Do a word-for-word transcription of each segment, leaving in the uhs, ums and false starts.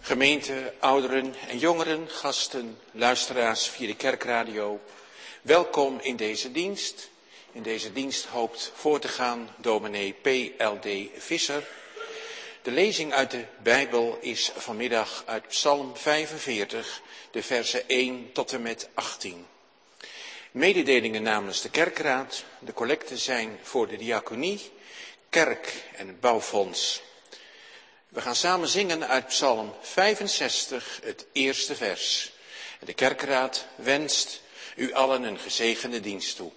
Gemeente, ouderen en jongeren, gasten, luisteraars via de kerkradio. Welkom in deze dienst. In deze dienst hoopt voor te gaan dominee P L D Visser. De lezing uit de Bijbel is vanmiddag uit Psalm vijfenveertig, de versen één tot en met achttien. Mededelingen namens de kerkraad. De collecten zijn voor de diaconie, kerk en het bouwfonds. We gaan samen zingen uit Psalm vijfenzestig, het eerste vers. De kerkraad wenst u allen een gezegende dienst toe.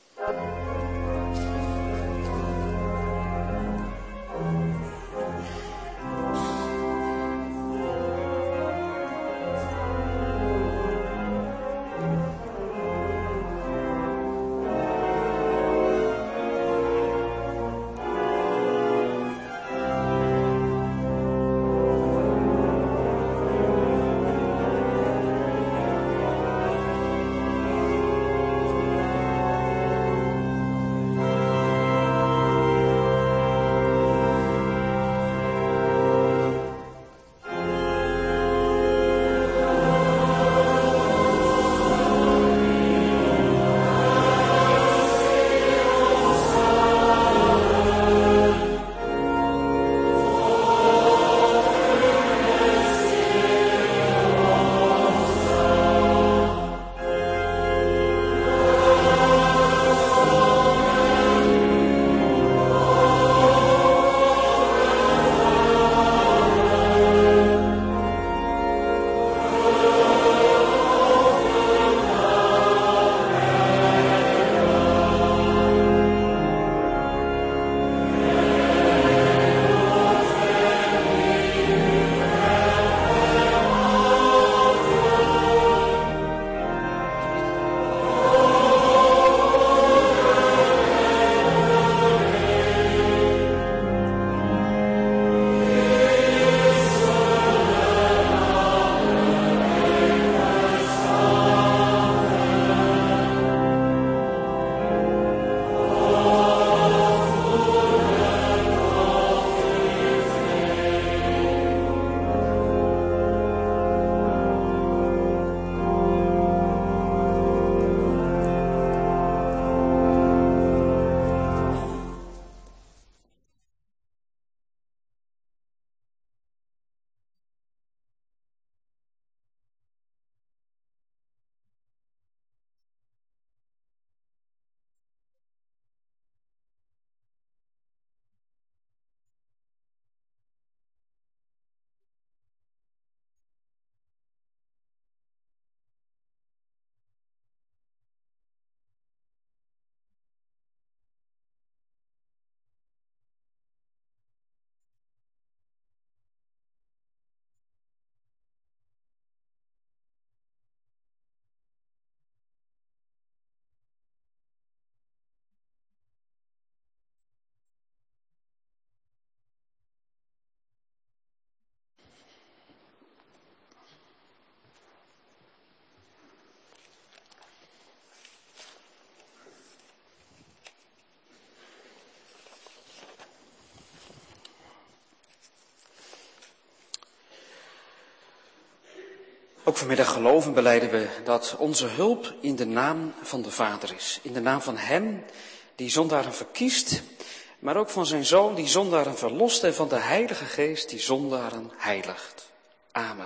Ook vanmiddag geloven en belijden we dat onze hulp in de naam van de Vader is. In de naam van Hem die zondaren verkiest, maar ook van zijn Zoon die zondaren verlost en van de Heilige Geest die zondaren heiligt. Amen.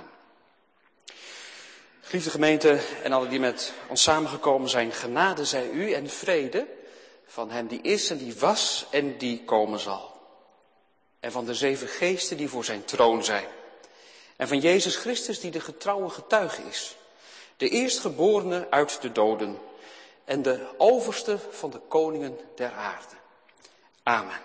Geliefde gemeente en alle die met ons samengekomen zijn, genade zij u en vrede van Hem die is en die was en die komen zal. En van de zeven geesten die voor zijn troon zijn. En van Jezus Christus die de getrouwe getuige is. De eerstgeborene uit de doden. En de overste van de koningen der aarde. Amen.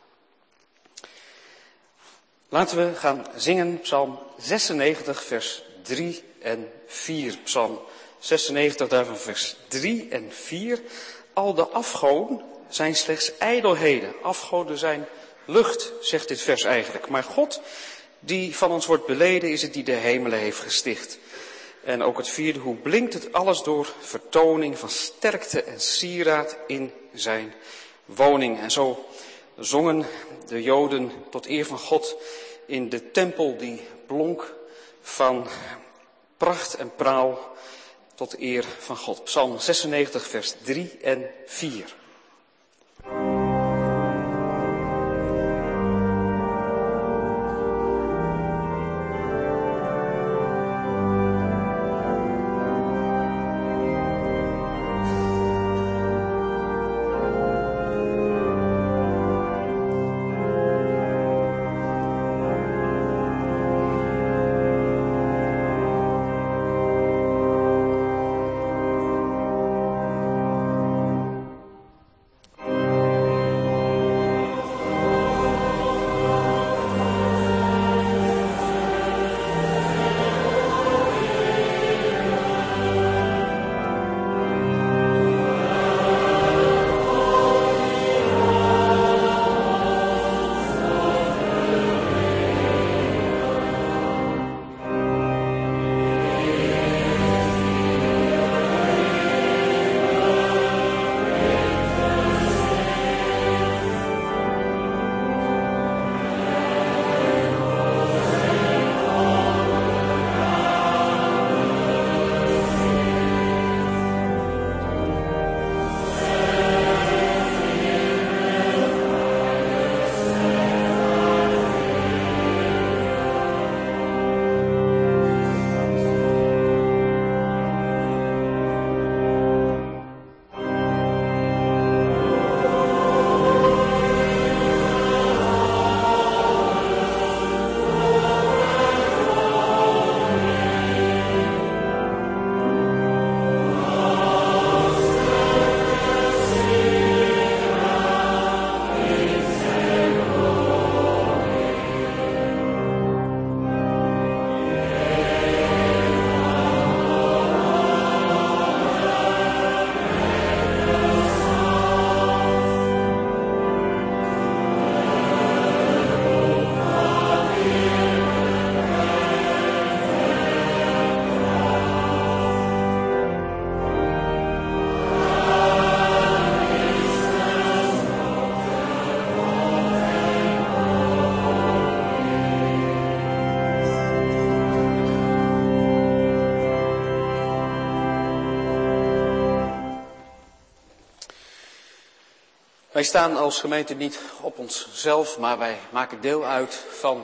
Laten we gaan zingen Psalm zesennegentig vers drie en vier. Psalm zesennegentig daarvan vers drie en vier. Al de afgoden zijn slechts ijdelheden. Afgoden zijn lucht, zegt dit vers eigenlijk. Maar God die van ons wordt beleden is het die de hemelen heeft gesticht. En ook het vierde, hoe blinkt het alles door vertoning van sterkte en sieraad in zijn woning. En zo zongen de Joden tot eer van God in de tempel die blonk van pracht en praal tot eer van God. Psalm zesennegentig, vers drie en vier. Wij staan als gemeente niet op onszelf, maar wij maken deel uit van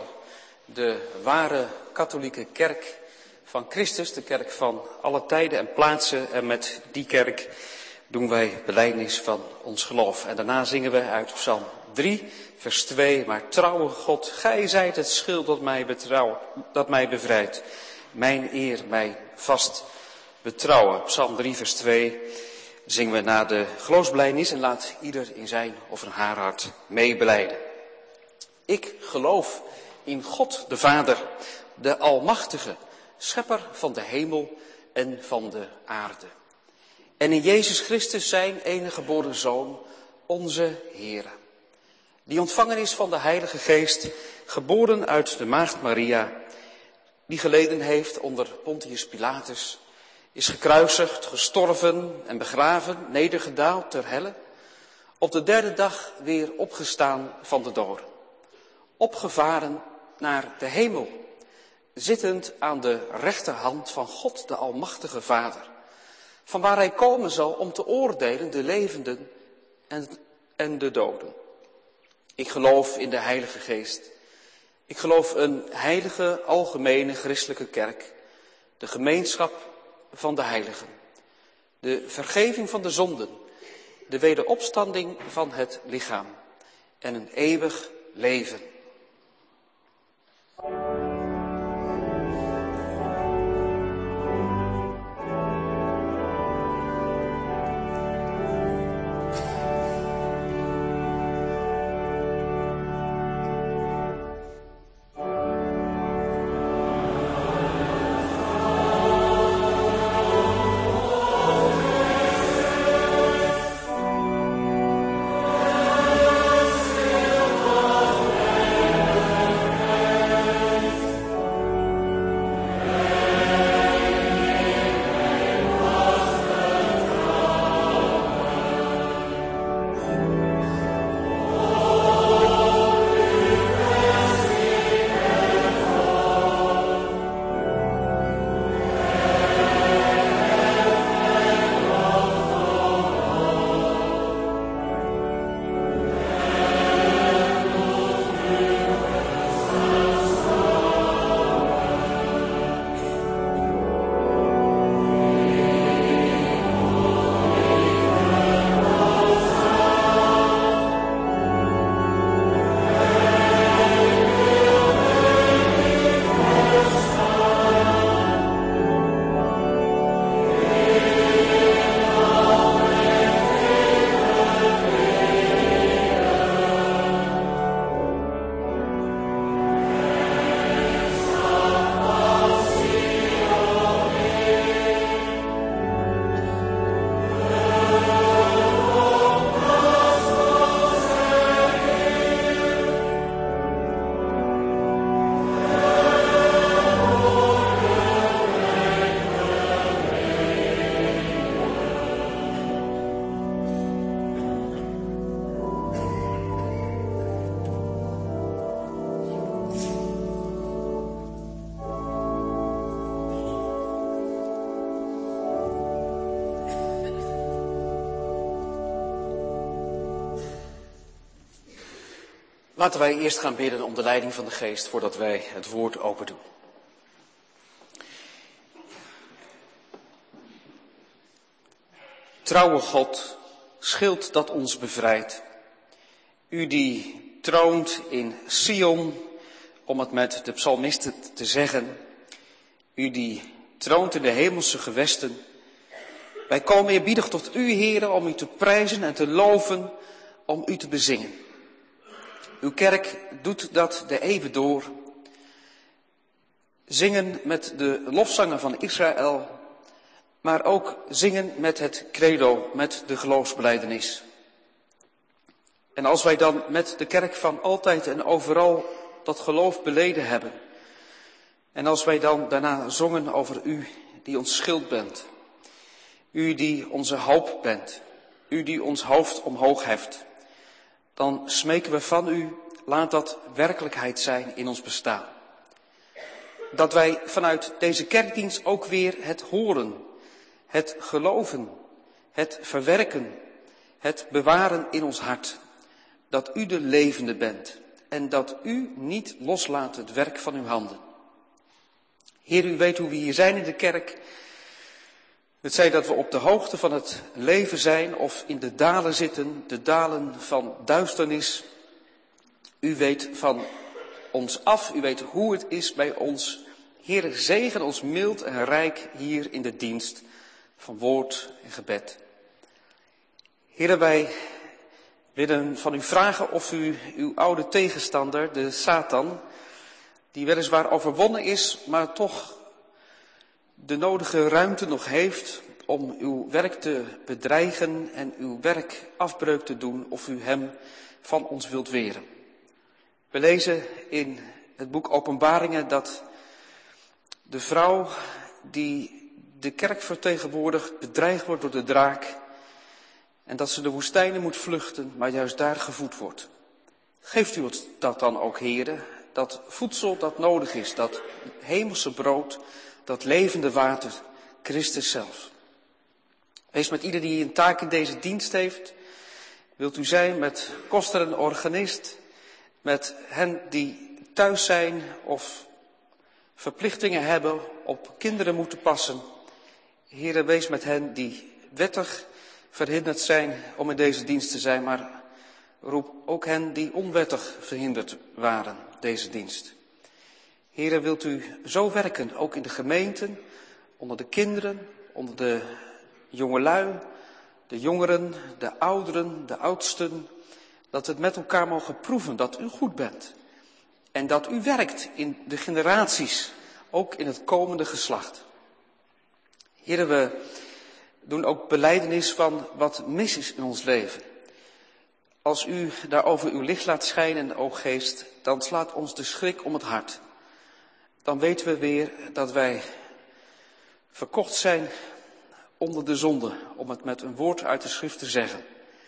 de ware katholieke kerk van Christus, de kerk van alle tijden en plaatsen. En met die kerk doen wij belijdenis van ons geloof. En daarna zingen we uit Psalm drie, vers twee. Maar trouwe God, gij zijt het schild dat mij, betrouw, dat mij bevrijdt. Mijn eer mij vast betrouwen. Psalm drie, vers twee. Zingen we na de geloofsbelijdenis en laat ieder in zijn of in haar hart meebelijden. Ik geloof in God de Vader, de Almachtige, schepper van de hemel en van de aarde. En in Jezus Christus zijn enige geboren Zoon, onze Heere, die ontvangen is van de Heilige Geest, geboren uit de maagd Maria, die geleden heeft onder Pontius Pilatus, is gekruisigd, gestorven en begraven, nedergedaald ter helle, op de derde dag weer opgestaan van de doden, opgevaren naar de hemel, zittend aan de rechterhand van God, de Almachtige Vader, van waar hij komen zal om te oordelen de levenden en, en de doden. Ik geloof in de Heilige Geest. Ik geloof een heilige, algemene, christelijke kerk, de gemeenschap van de heiligen, de vergeving van de zonden, de wederopstanding van het lichaam en een eeuwig leven. Laten wij eerst gaan bidden om de leiding van de Geest voordat wij het woord open doen. Trouwe God, schild dat ons bevrijdt. U die troont in Sion, om het met de psalmisten te zeggen. U die troont in de hemelse gewesten. Wij komen eerbiedig tot u, Heere, om u te prijzen en te loven, om u te bezingen. Uw kerk doet dat de eeuwen door. Zingen met de lofzangen van Israël, maar ook zingen met het credo, met de geloofsbelijdenis. En als wij dan met de kerk van altijd en overal dat geloof beleden hebben, en als wij dan daarna zongen over u die ons schild bent, u die onze hoop bent, u die ons hoofd omhoog heft, dan smeken we van u, laat dat werkelijkheid zijn in ons bestaan. Dat wij vanuit deze kerkdienst ook weer het horen, het geloven, het verwerken, het bewaren in ons hart. Dat u de levende bent en dat u niet loslaat het werk van uw handen. Heer, u weet hoe we hier zijn in de kerk. Het zij dat we op de hoogte van het leven zijn of in de dalen zitten, de dalen van duisternis. U weet van ons af, u weet hoe het is bij ons. Heer, zegen ons mild en rijk hier in de dienst van woord en gebed. Heer, wij willen van u vragen of u uw oude tegenstander, de Satan, die weliswaar overwonnen is, maar toch de nodige ruimte nog heeft om uw werk te bedreigen en uw werk afbreuk te doen, of u hem van ons wilt weren. We lezen in het boek Openbaringen dat de vrouw die de kerk vertegenwoordigt bedreigd wordt door de draak en dat ze de woestijnen moet vluchten, maar juist daar gevoed wordt. Geeft u ons dat dan ook, heren, dat voedsel dat nodig is, dat hemelse brood, dat levende water, Christus zelf. Wees met ieder die een taak in deze dienst heeft. Wilt u zijn met koster en organist, met hen die thuis zijn of verplichtingen hebben, op kinderen moeten passen. Heere, wees met hen die wettig verhinderd zijn om in deze dienst te zijn, maar roep ook hen die onwettig verhinderd waren, deze dienst. Heere, wilt u zo werken, ook in de gemeenten, onder de kinderen, onder de jongelui, de jongeren, de ouderen, de oudsten, dat we het met elkaar mogen proeven dat u goed bent. En dat u werkt in de generaties, ook in het komende geslacht. Heere, we doen ook belijdenis van wat mis is in ons leven. Als u daarover uw licht laat schijnen, o Geest, dan slaat ons de schrik om het hart. Dan weten we weer dat wij verkocht zijn onder de zonde, om het met een woord uit de schrift te zeggen.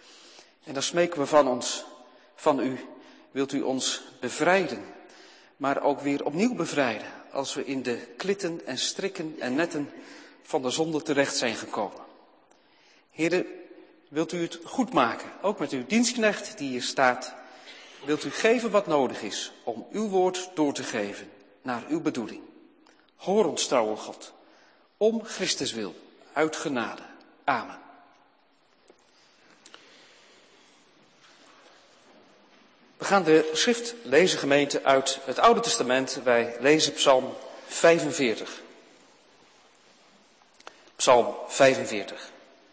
En dan smeken we van ons, van u, wilt u ons bevrijden, maar ook weer opnieuw bevrijden, als we in de klitten en strikken en netten van de zonde terecht zijn gekomen. Heere, wilt u het goed maken, ook met uw dienstknecht die hier staat. Wilt u geven wat nodig is om uw woord door te geven naar uw bedoeling. Hoor ons, trouwe God, om Christus wil, uit genade. Amen. We gaan de schrift lezen, gemeente, uit het Oude Testament. Wij lezen Psalm vijfenveertig. Psalm vijfenveertig.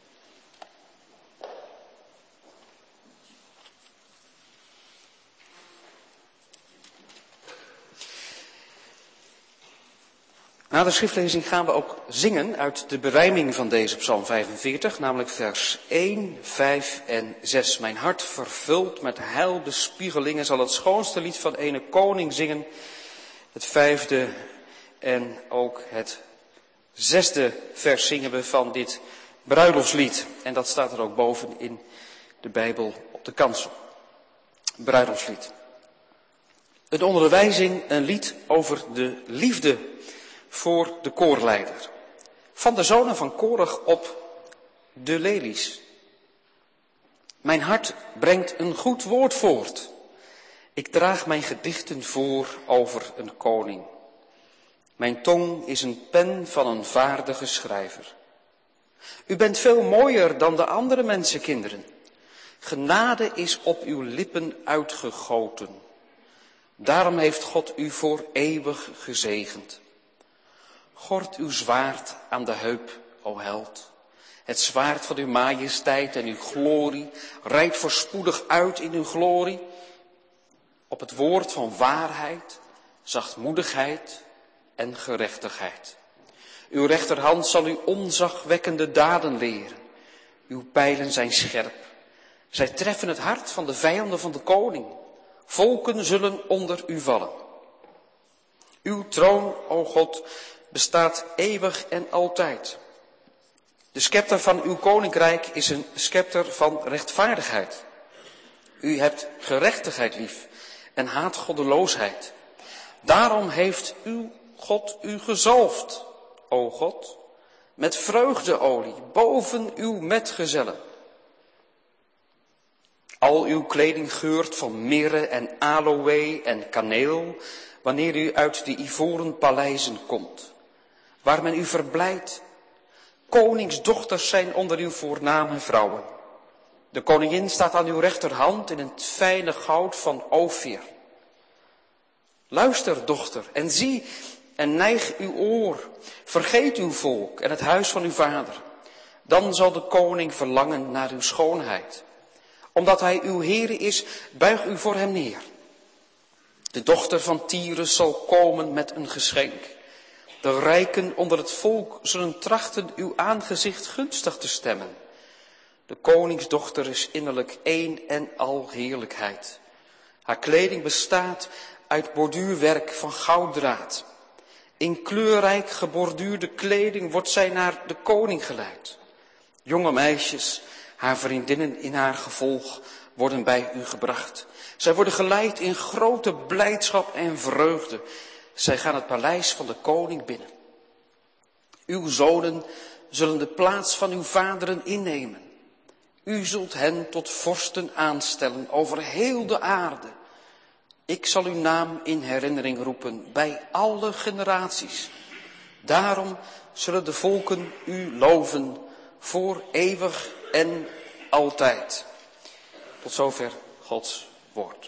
Na de schriftlezing gaan we ook zingen uit de berijming van deze Psalm vijfenveertig, namelijk vers één, vijf en zes. Mijn hart vervuld met heilbespiegelingen zal het schoonste lied van ene koning zingen. Het vijfde en ook het zesde vers zingen we van dit bruiloftslied. En dat staat er ook boven in de Bijbel op de kansel. Bruiloftslied. Een onderwijzing, een lied over de liefde voor de koorleider. Van de zonen van Korach op de lelies. Mijn hart brengt een goed woord voort. Ik draag mijn gedichten voor over een koning. Mijn tong is een pen van een vaardige schrijver. U bent veel mooier dan de andere mensenkinderen. Genade is op uw lippen uitgegoten. Daarom heeft God u voor eeuwig gezegend. Gord uw zwaard aan de heup, o held. Het zwaard van uw majesteit en uw glorie rijdt voorspoedig uit in uw glorie. Op het woord van waarheid, zachtmoedigheid en gerechtigheid. Uw rechterhand zal u onzagwekkende daden leren. Uw pijlen zijn scherp. Zij treffen het hart van de vijanden van de koning. Volken zullen onder u vallen. Uw troon, o God, bestaat eeuwig en altijd. De scepter van uw koninkrijk is een scepter van rechtvaardigheid. U hebt gerechtigheid lief en haat goddeloosheid. Daarom heeft uw God u gezalfd, o God, met vreugdeolie boven uw metgezellen. Al uw kleding geurt van mirre en aloë en kaneel, wanneer u uit de ivoren paleizen komt, waar men u verblijdt. Koningsdochters zijn onder uw voorname vrouwen. De koningin staat aan uw rechterhand in het fijne goud van Ofir. Luister, dochter, en zie en neig uw oor. Vergeet uw volk en het huis van uw vader. Dan zal de koning verlangen naar uw schoonheid. Omdat hij uw Heere is, buig u voor hem neer. De dochter van Tyrus zal komen met een geschenk. De rijken onder het volk zullen trachten uw aangezicht gunstig te stemmen. De koningsdochter is innerlijk één en al heerlijkheid. Haar kleding bestaat uit borduurwerk van gouddraad. In kleurrijk geborduurde kleding wordt zij naar de koning geleid. Jonge meisjes, haar vriendinnen in haar gevolg, worden bij u gebracht. Zij worden geleid in grote blijdschap en vreugde. Zij gaan het paleis van de koning binnen. Uw zonen zullen de plaats van uw vaderen innemen. U zult hen tot vorsten aanstellen over heel de aarde. Ik zal uw naam in herinnering roepen bij alle generaties. Daarom zullen de volken u loven voor eeuwig en altijd. Tot zover Gods woord.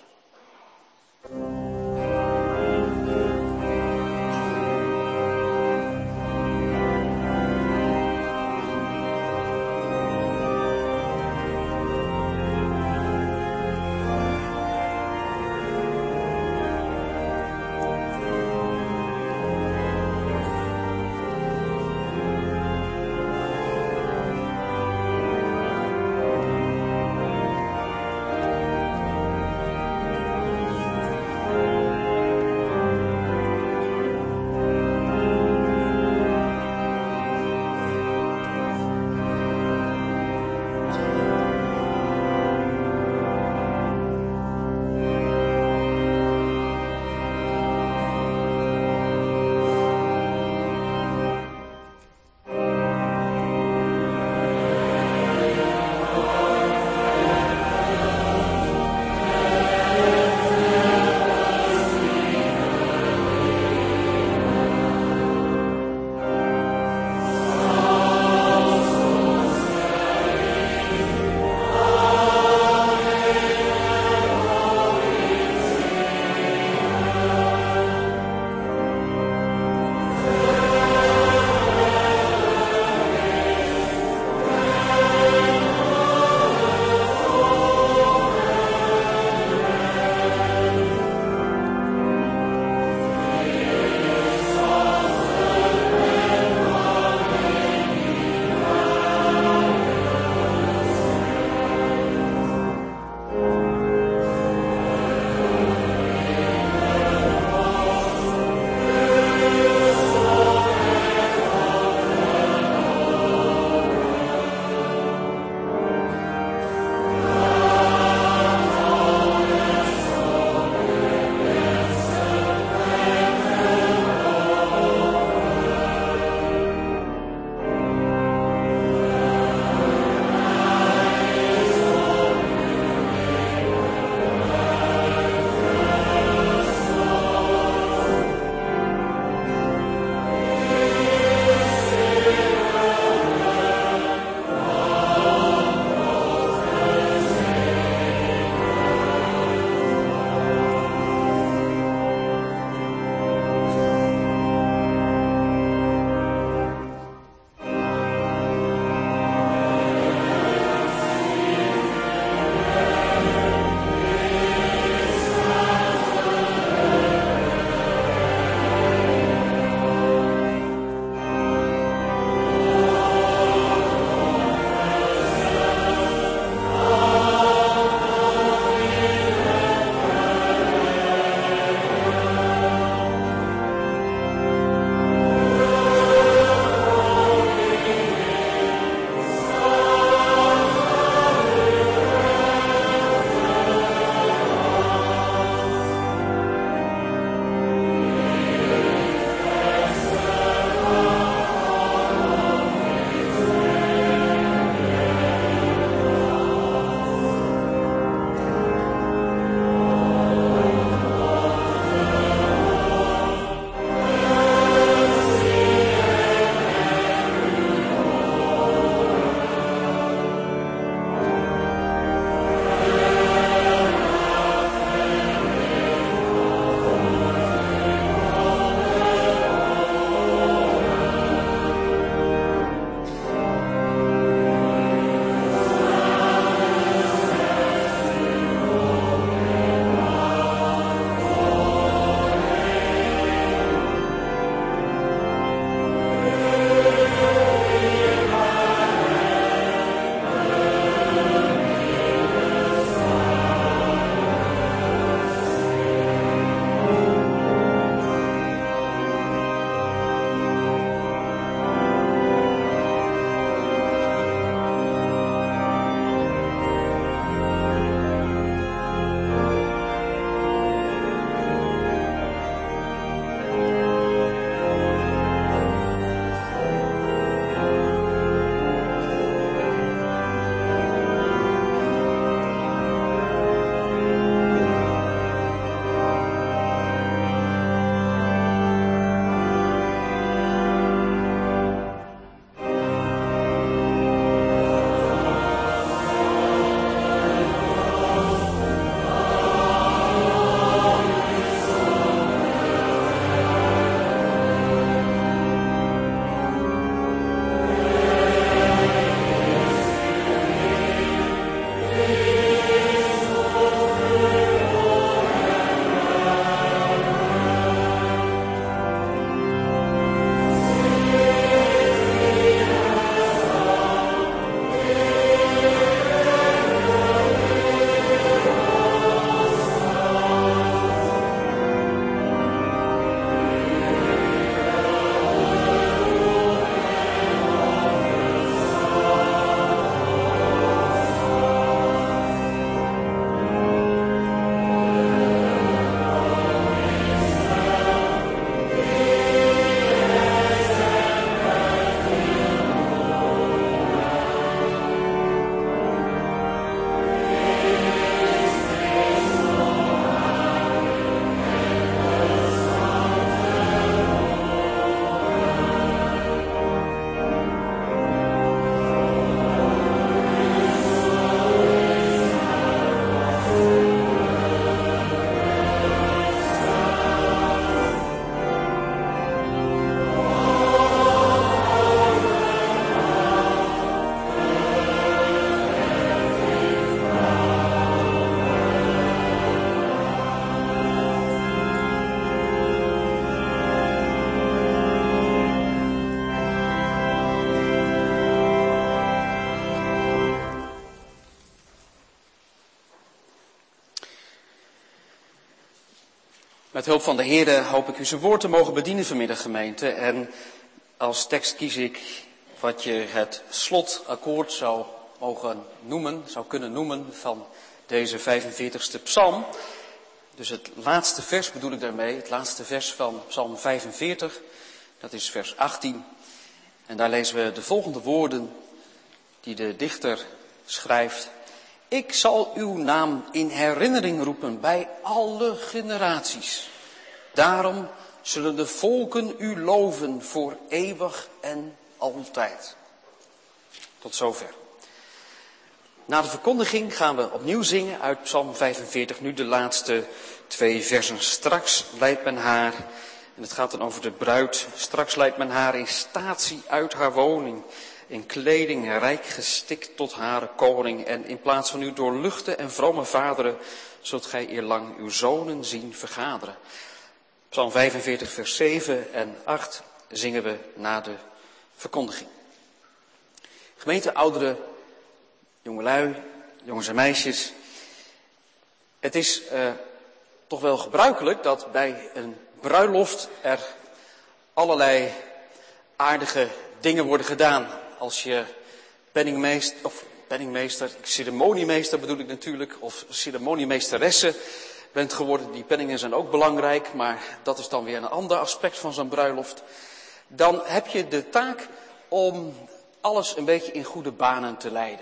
Met hulp van de Heere hoop ik u zijn woord te mogen bedienen vanmiddag, gemeente. En als tekst kies ik wat je het slotakkoord zou mogen noemen, zou kunnen noemen van deze vijfenveertigste psalm. Dus het laatste vers bedoel ik daarmee, het laatste vers van psalm vijfenveertig, dat is vers achttien. En daar lezen we de volgende woorden die de dichter schrijft. Ik zal uw naam in herinnering roepen bij alle generaties. Daarom zullen de volken u loven voor eeuwig en altijd. Tot zover. Na de verkondiging gaan we opnieuw zingen uit psalm vijfenveertig, nu de laatste twee versen. Straks leidt men haar, en het gaat dan over de bruid. Straks leidt men haar in statie uit haar woning, in kleding rijk gestikt tot hare koning. En in plaats van uw doorluchte en vrome vaderen, zult gij eerlang uw zonen zien vergaderen. Psalm vijfenveertig, vers zeven en acht zingen we na de verkondiging. Gemeente, ouderen, jongelui, jongens en meisjes. Het is uh, toch wel gebruikelijk dat bij een bruiloft er allerlei aardige dingen worden gedaan. Als je penningmeester, of penningmeester, ceremoniemeester bedoel ik natuurlijk, of ceremoniemeesteresse bent geworden. Die penningen zijn ook belangrijk, maar dat is dan weer een ander aspect van zo'n bruiloft. Dan heb je de taak om alles een beetje in goede banen te leiden.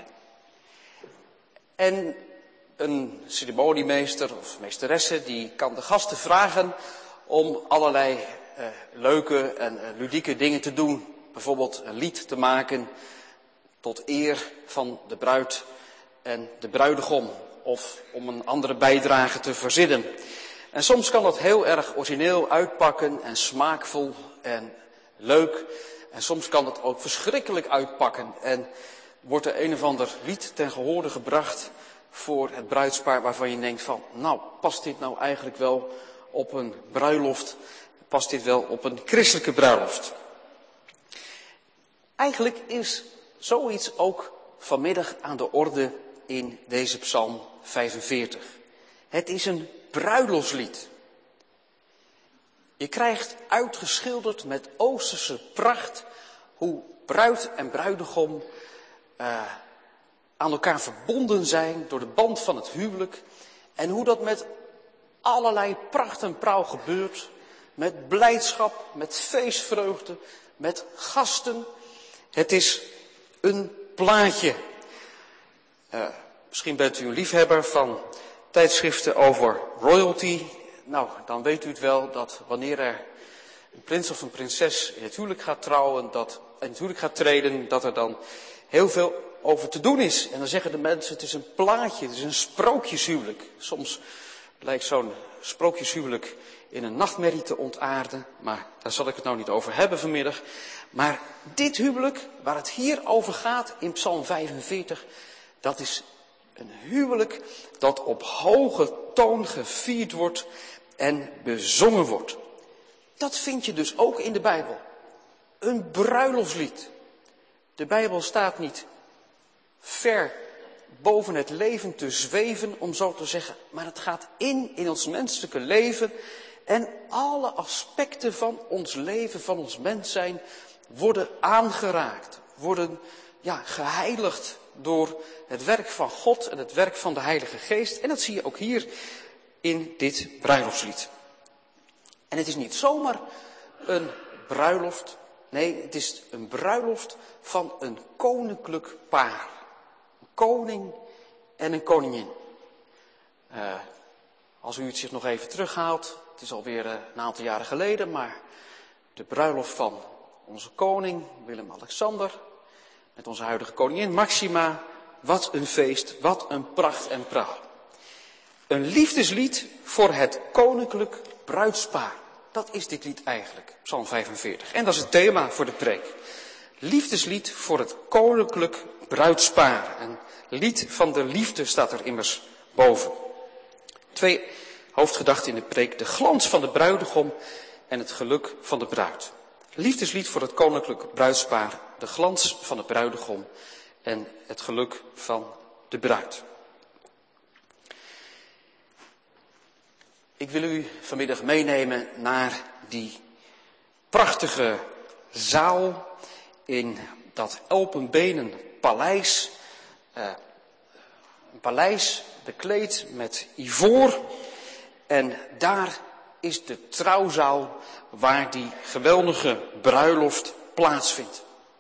En een ceremoniemeester of meesteresse die kan de gasten vragen om allerlei uh, leuke en uh, ludieke dingen te doen. Bijvoorbeeld een lied te maken tot eer van de bruid en de bruidegom. Of om een andere bijdrage te verzinnen. En soms kan dat heel erg origineel uitpakken en smaakvol en leuk. En soms kan het ook verschrikkelijk uitpakken. En wordt er een of ander lied ten gehore gebracht voor het bruidspaar waarvan je denkt van, nou, past dit nou eigenlijk wel op een bruiloft? Past dit wel op een christelijke bruiloft? Eigenlijk is zoiets ook vanmiddag aan de orde in deze psalm vijfenveertig. Het is een bruiloftslied. Je krijgt uitgeschilderd met oosterse pracht hoe bruid en bruidegom uh, aan elkaar verbonden zijn door de band van het huwelijk. En hoe dat met allerlei pracht en praal gebeurt. Met blijdschap, met feestvreugde, met gasten. Het is een plaatje. Uh, misschien bent u een liefhebber van tijdschriften over royalty. Nou, dan weet u het wel dat wanneer er een prins of een prinses in het huwelijk gaat trouwen, dat in het huwelijk gaat treden, dat er dan heel veel over te doen is. En dan zeggen de mensen, het is een plaatje, het is een sprookjeshuwelijk. Soms lijkt zo'n sprookjeshuwelijk in een nachtmerrie te ontaarden, maar daar zal ik het nou niet over hebben vanmiddag. Maar dit huwelijk, waar het hier over gaat in psalm vijfenveertig, dat is een huwelijk dat op hoge toon gevierd wordt en bezongen wordt. Dat vind je dus ook in de Bijbel. Een bruiloftslied. De Bijbel staat niet ver boven het leven te zweven, om zo te zeggen, maar het gaat in in ons menselijke leven en alle aspecten van ons leven, van ons mens zijn, worden aangeraakt, worden ja, geheiligd door het werk van God en het werk van de Heilige Geest. En dat zie je ook hier in dit bruiloftslied. En het is niet zomaar een bruiloft, nee, het is een bruiloft van een koninklijk paar. Een koning en een koningin. Uh, als u het zich nog even terughaalt, het is alweer een aantal jaren geleden, maar de bruiloft van onze koning Willem-Alexander met onze huidige koningin Maxima. Wat een feest, wat een pracht en praal. Een liefdeslied voor het koninklijk bruidspaar. Dat is dit lied eigenlijk, psalm vijfenveertig. En dat is het thema voor de preek. Liefdeslied voor het koninklijk bruidspaar. Een lied van de liefde staat er immers boven. Twee hoofdgedachten in de preek. De glans van de bruidegom en het geluk van de bruid. Liefdeslied voor het koninklijk bruidspaar. De glans van de bruidegom en het geluk van de bruid. Ik wil u vanmiddag meenemen naar die prachtige zaal in dat Elpenbenen paleis. Uh, een paleis bekleed met ivoor. En daar is de trouwzaal waar die geweldige bruiloft plaatsvindt.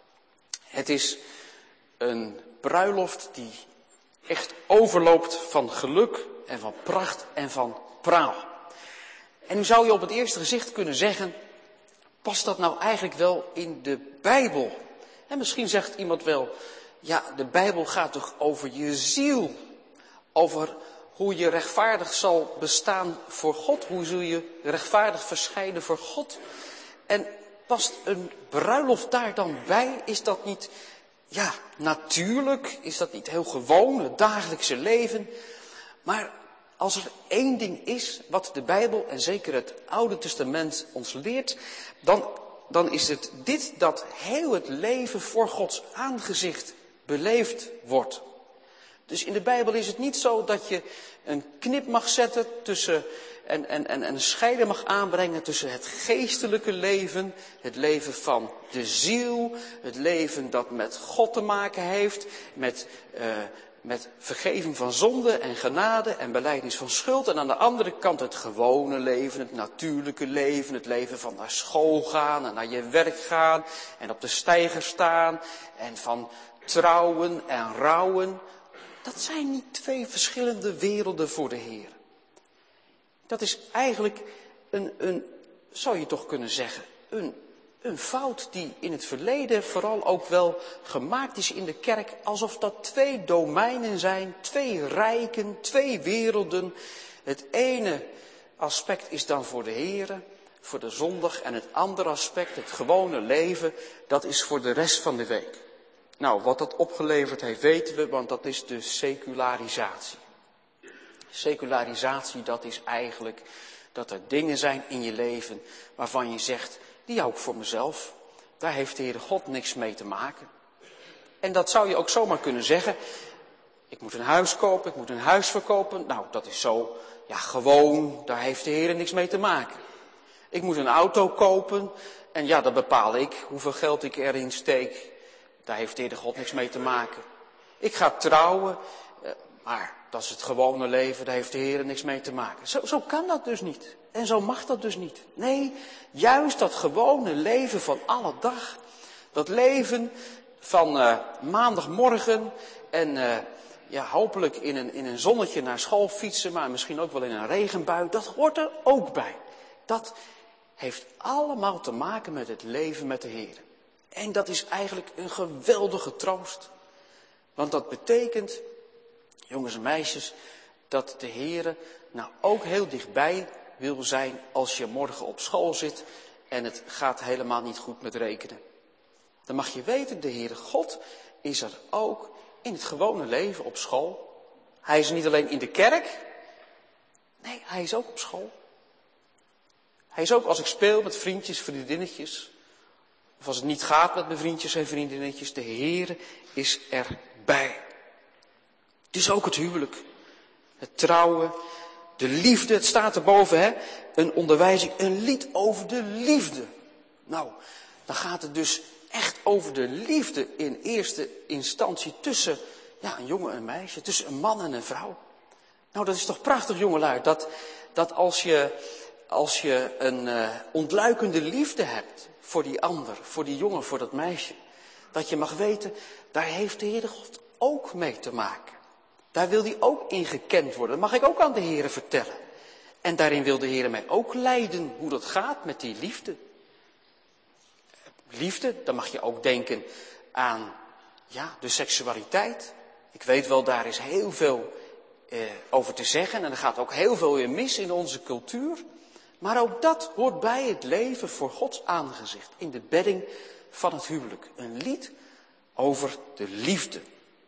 Het is een bruiloft die echt overloopt van geluk en van pracht en van praal. En nu zou je op het eerste gezicht kunnen zeggen, past dat nou eigenlijk wel in de Bijbel? En misschien zegt iemand wel, ja, de Bijbel gaat toch over je ziel, over hoe je rechtvaardig zal bestaan voor God, hoe zul je rechtvaardig verschijnen voor God. En past een bruiloft daar dan bij? Is dat niet, ja, natuurlijk? Is dat niet heel gewoon, het dagelijkse leven? Maar als er één ding is wat de Bijbel en zeker het Oude Testament ons leert, dan, dan is het dit, dat heel het leven voor Gods aangezicht beleefd wordt. Dus in de Bijbel is het niet zo dat je een knip mag zetten tussen en, en, en een scheiding mag aanbrengen tussen het geestelijke leven, het leven van de ziel, het leven dat met God te maken heeft, met, uh, met vergeving van zonde en genade en belijdenis van schuld. En aan de andere kant het gewone leven, het natuurlijke leven, het leven van naar school gaan en naar je werk gaan en op de steiger staan en van trouwen en rouwen. Dat zijn niet twee verschillende werelden voor de Heer. Dat is eigenlijk een, een zou je toch kunnen zeggen, een, een fout die in het verleden vooral ook wel gemaakt is in de kerk. Alsof dat twee domeinen zijn, twee rijken, twee werelden. Het ene aspect is dan voor de Heer, voor de zondag. En het andere aspect, het gewone leven, dat is voor de rest van de week. Nou, wat dat opgeleverd heeft weten we, want dat is de secularisatie. Secularisatie, dat is eigenlijk dat er dingen zijn in je leven waarvan je zegt, die hou ik voor mezelf. Daar heeft de Heere God niks mee te maken. En dat zou je ook zomaar kunnen zeggen. Ik moet een huis kopen, ik moet een huis verkopen. Nou, dat is zo, ja, gewoon, daar heeft de Heere niks mee te maken. Ik moet een auto kopen en ja, dan bepaal ik hoeveel geld ik erin steek. Daar heeft de Heere God niks mee te maken. Ik ga trouwen, maar dat is het gewone leven, daar heeft de Heer niks mee te maken. Zo, zo kan dat dus niet. En zo mag dat dus niet. Nee, juist dat gewone leven van alle dag. Dat leven van uh, maandagmorgen en uh, ja, hopelijk in een, in een zonnetje naar school fietsen, maar misschien ook wel in een regenbui. Dat hoort er ook bij. Dat heeft allemaal te maken met het leven met de Heer. En dat is eigenlijk een geweldige troost. Want dat betekent, jongens en meisjes, dat de Heere nou ook heel dichtbij wil zijn als je morgen op school zit en het gaat helemaal niet goed met rekenen. Dan mag je weten, de Heere God is er ook in het gewone leven op school. Hij is niet alleen in de kerk, nee, hij is ook op school. Hij is ook als ik speel met vriendjes, vriendinnetjes, of als het niet gaat met mijn vriendjes en vriendinnetjes, de Heere is erbij. Het is ook het huwelijk, het trouwen, de liefde, het staat erboven, hè? Een onderwijzing, een lied over de liefde. Nou, dan gaat het dus echt over de liefde in eerste instantie tussen ja, een jongen en een meisje, tussen een man en een vrouw. Nou, dat is toch prachtig, jongelui, dat, dat als je, als je een uh, ontluikende liefde hebt voor die ander, voor die jongen, voor dat meisje, dat je mag weten, daar heeft de Heere God ook mee te maken. Daar wil hij ook in gekend worden. Dat mag ik ook aan de Heere vertellen. En daarin wil de Heere mij ook leiden hoe dat gaat met die liefde. Liefde, dan mag je ook denken aan ja, de seksualiteit. Ik weet wel, daar is heel veel eh, over te zeggen. En er gaat ook heel veel in mis in onze cultuur. Maar ook dat hoort bij het leven voor Gods aangezicht. In de bedding van het huwelijk. Een lied over de liefde.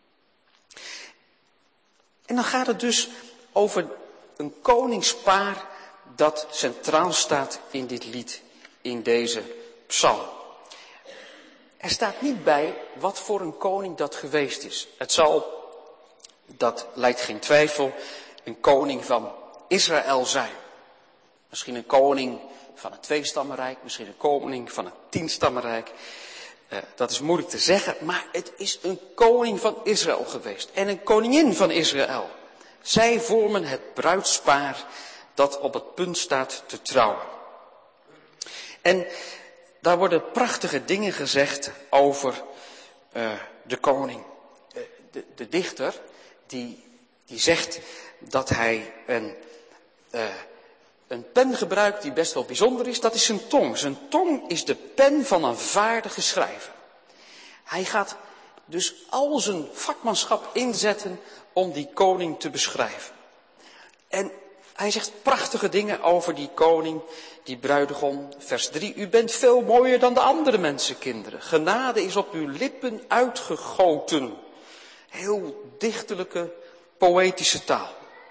En dan gaat het dus over een koningspaar dat centraal staat in dit lied, in deze psalm. Er staat niet bij wat voor een koning dat geweest is. Het zal, dat lijkt geen twijfel, een koning van Israël zijn. Misschien een koning van een tweestammenrijk, misschien een koning van een tienstammenrijk. Uh, dat is moeilijk te zeggen, maar het is een koning van Israël geweest en een koningin van Israël. Zij vormen het bruidspaar dat op het punt staat te trouwen. En daar worden prachtige dingen gezegd over uh, de koning. Uh, de, de dichter die, die zegt dat hij een, uh, een pen gebruikt die best wel bijzonder is. Dat is zijn tong. Zijn tong is de pen van een vaardige schrijver. Hij gaat dus al zijn vakmanschap inzetten om die koning te beschrijven. En hij zegt prachtige dingen over die koning, die bruidegom. Vers drie, u bent veel mooier dan de andere mensenkinderen. Genade is op uw lippen uitgegoten. Heel dichterlijke, poëtische taal.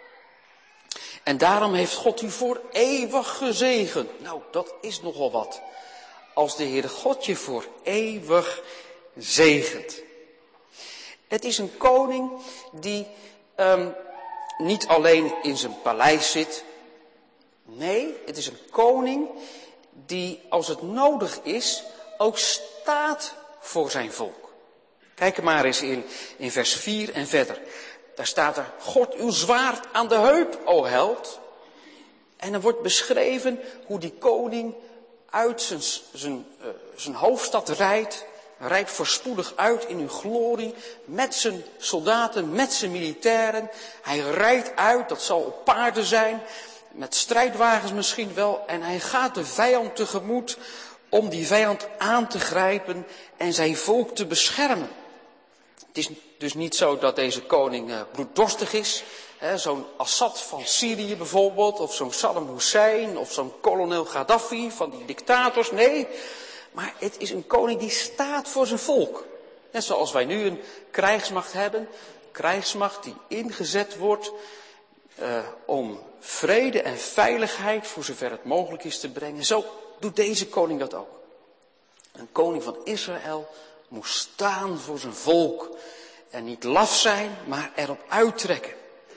En daarom heeft God u voor eeuwig gezegend. Nou, dat is nogal wat. Als de Heere God je voor eeuwig zegent. Het is een koning die um, niet alleen in zijn paleis zit. Nee, het is een koning die, als het nodig is, ook staat voor zijn volk. Kijk er maar eens in, in vers vier en verder. Daar staat er, God uw zwaard aan de heup, o held. En er wordt beschreven hoe die koning uit zijn, zijn, uh, zijn hoofdstad rijdt. Rijdt voorspoedig uit in uw glorie, met zijn soldaten, met zijn militairen. Hij rijdt uit, dat zal op paarden zijn, met strijdwagens misschien wel. En hij gaat de vijand tegemoet om die vijand aan te grijpen en zijn volk te beschermen. Het is dus niet zo dat deze koning uh, bloeddorstig is. Hè, zo'n Assad van Syrië bijvoorbeeld, of zo'n Saddam Hussein, of zo'n kolonel Gaddafi van die dictators. Nee, maar het is een koning die staat voor zijn volk. Net zoals wij nu een krijgsmacht hebben. Een krijgsmacht die ingezet wordt uh, om vrede en veiligheid voor zover het mogelijk is te brengen. Zo doet deze koning dat ook. Een koning van Israël moest staan voor zijn volk. En niet laf zijn, maar erop uittrekken.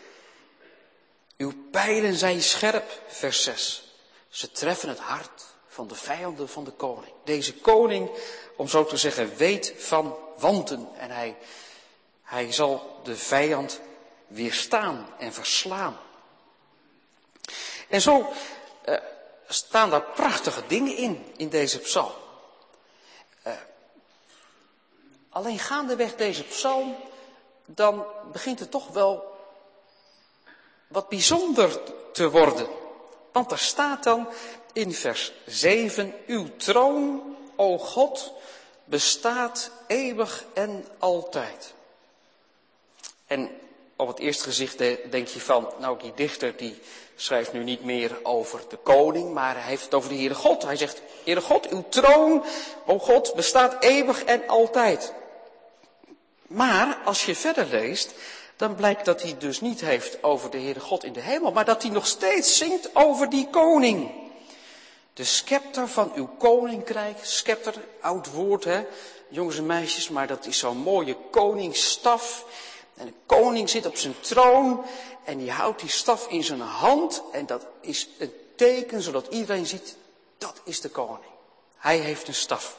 Uw pijlen zijn scherp, vers zes. Ze treffen het hart van de vijanden van de koning. Deze koning, om zo te zeggen, weet van wanten. En hij, hij zal de vijand weerstaan en verslaan. En zo uh, staan daar prachtige dingen in, in deze psalm. Uh, alleen gaandeweg deze psalm, dan begint het toch wel wat bijzonder te worden. Want er staat dan in vers zeven, uw troon, o God, bestaat eeuwig en altijd. En op het eerste gezicht denk je van, nou die dichter die schrijft nu niet meer over de koning, maar hij heeft het over de Heere God. Hij zegt, Heere God, uw troon, o God, bestaat eeuwig en altijd. Maar als je verder leest, dan blijkt dat hij dus niet heeft over de Heere God in de hemel, maar dat hij nog steeds zingt over die koning. De scepter van uw koninkrijk, scepter, oud woord hè, jongens en meisjes, maar dat is zo'n mooie koningsstaf. En de koning zit op zijn troon en die houdt die staf in zijn hand en dat is een teken zodat iedereen ziet, dat is de koning. Hij heeft een staf.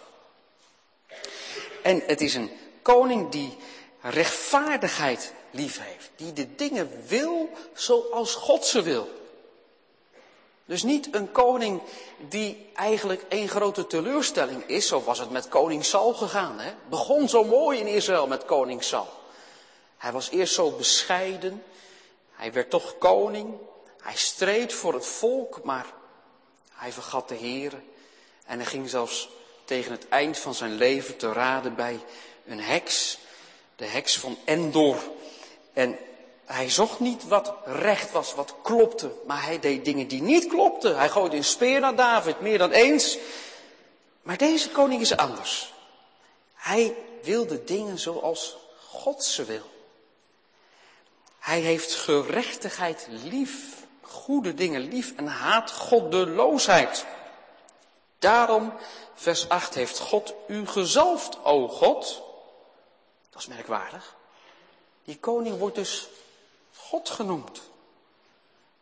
En het is een koning die rechtvaardigheid lief heeft. Die de dingen wil zoals God ze wil. Dus niet een koning die eigenlijk één grote teleurstelling is. Zo was het met koning Saul gegaan. Hè? Het begon zo mooi in Israël met koning Saul. Hij was eerst zo bescheiden. Hij werd toch koning. Hij streed voor het volk, maar hij vergat de Heere. En hij ging zelfs tegen het eind van zijn leven te raden bij een heks. De heks van Endor. En hij zocht niet wat recht was, wat klopte. Maar hij deed dingen die niet klopten. Hij gooide een speer naar David, meer dan eens. Maar deze koning is anders. Hij wil de dingen zoals God ze wil. Hij heeft gerechtigheid lief, goede dingen lief en haat goddeloosheid. Daarom, vers acht, heeft God u gezalfd, o God. Dat is merkwaardig. Die koning wordt dus God genoemd.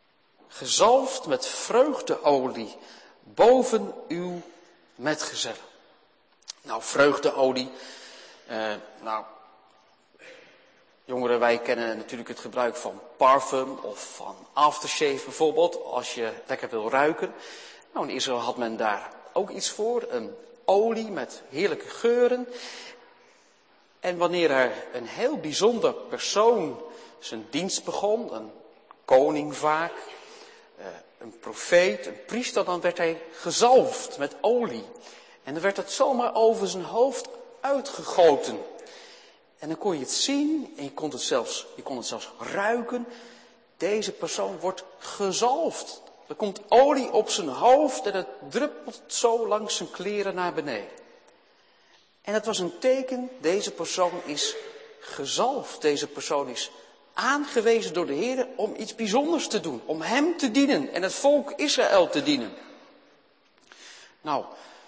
gezalfd met vreugdeolie boven uw metgezellen. Nou, vreugdeolie, eh, nou, jongeren, wij kennen natuurlijk het gebruik van parfum of van aftershave bijvoorbeeld, als je lekker wil ruiken. Nou, in Israël had men daar ook iets voor, een olie met heerlijke geuren. En wanneer er een heel bijzonder persoon zijn dienst begon, een koning vaak, een profeet, een priester, dan werd hij gezalfd met olie. En dan werd het zomaar over zijn hoofd uitgegoten. En dan kon je het zien en je kon het zelfs, je kon het zelfs ruiken. Deze persoon wordt gezalfd. Er komt olie op zijn hoofd en het druppelt zo langs zijn kleren naar beneden. En het was een teken, deze persoon is gezalfd. Deze persoon is aangewezen door de Heer om iets bijzonders te doen. Om hem te dienen en het volk Israël te dienen. Nou,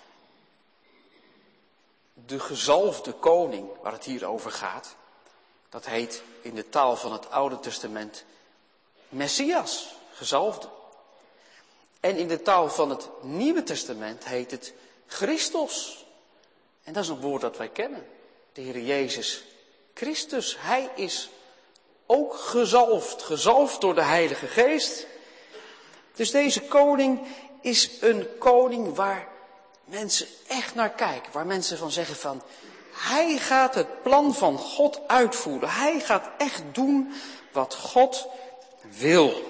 de gezalfde koning waar het hier over gaat, dat heet in de taal van het Oude Testament Messias, gezalfde. En in de taal van het Nieuwe Testament heet het Christus. En dat is een woord dat wij kennen. De Heer Jezus Christus, hij is ook gezalfd, gezalfd door de Heilige Geest. Dus deze koning is een koning waar mensen echt naar kijken. Waar mensen van zeggen van, hij gaat het plan van God uitvoeren. Hij gaat echt doen wat God wil.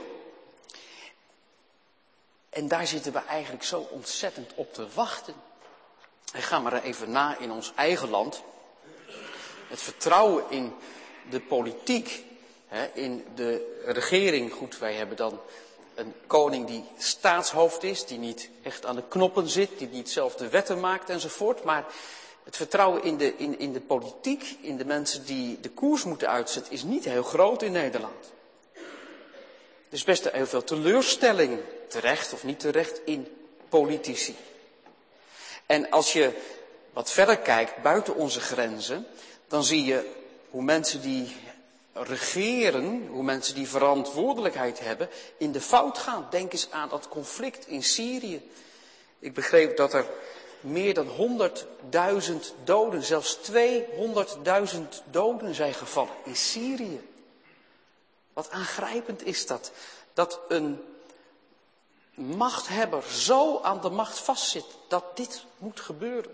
En daar zitten we eigenlijk zo ontzettend op te wachten. En ga maar even na in ons eigen land. Het vertrouwen in de politiek, in de regering. Goed, wij hebben dan een koning die staatshoofd is, die niet echt aan de knoppen zit, die niet zelf de wetten maakt enzovoort. Maar het vertrouwen in de, in, in de politiek, in de mensen die de koers moeten uitzetten, is niet heel groot in Nederland. Er is best heel veel teleurstelling, terecht of niet terecht, in politici. En als je wat verder kijkt, buiten onze grenzen, dan zie je hoe mensen die regeren, hoe mensen die verantwoordelijkheid hebben, in de fout gaan. Denk eens aan dat conflict in Syrië. Ik begreep dat er meer dan honderdduizend doden, zelfs tweehonderdduizend doden zijn gevallen in Syrië. Wat aangrijpend is dat, dat een machthebber zo aan de macht vastzit, dat dit moet gebeuren.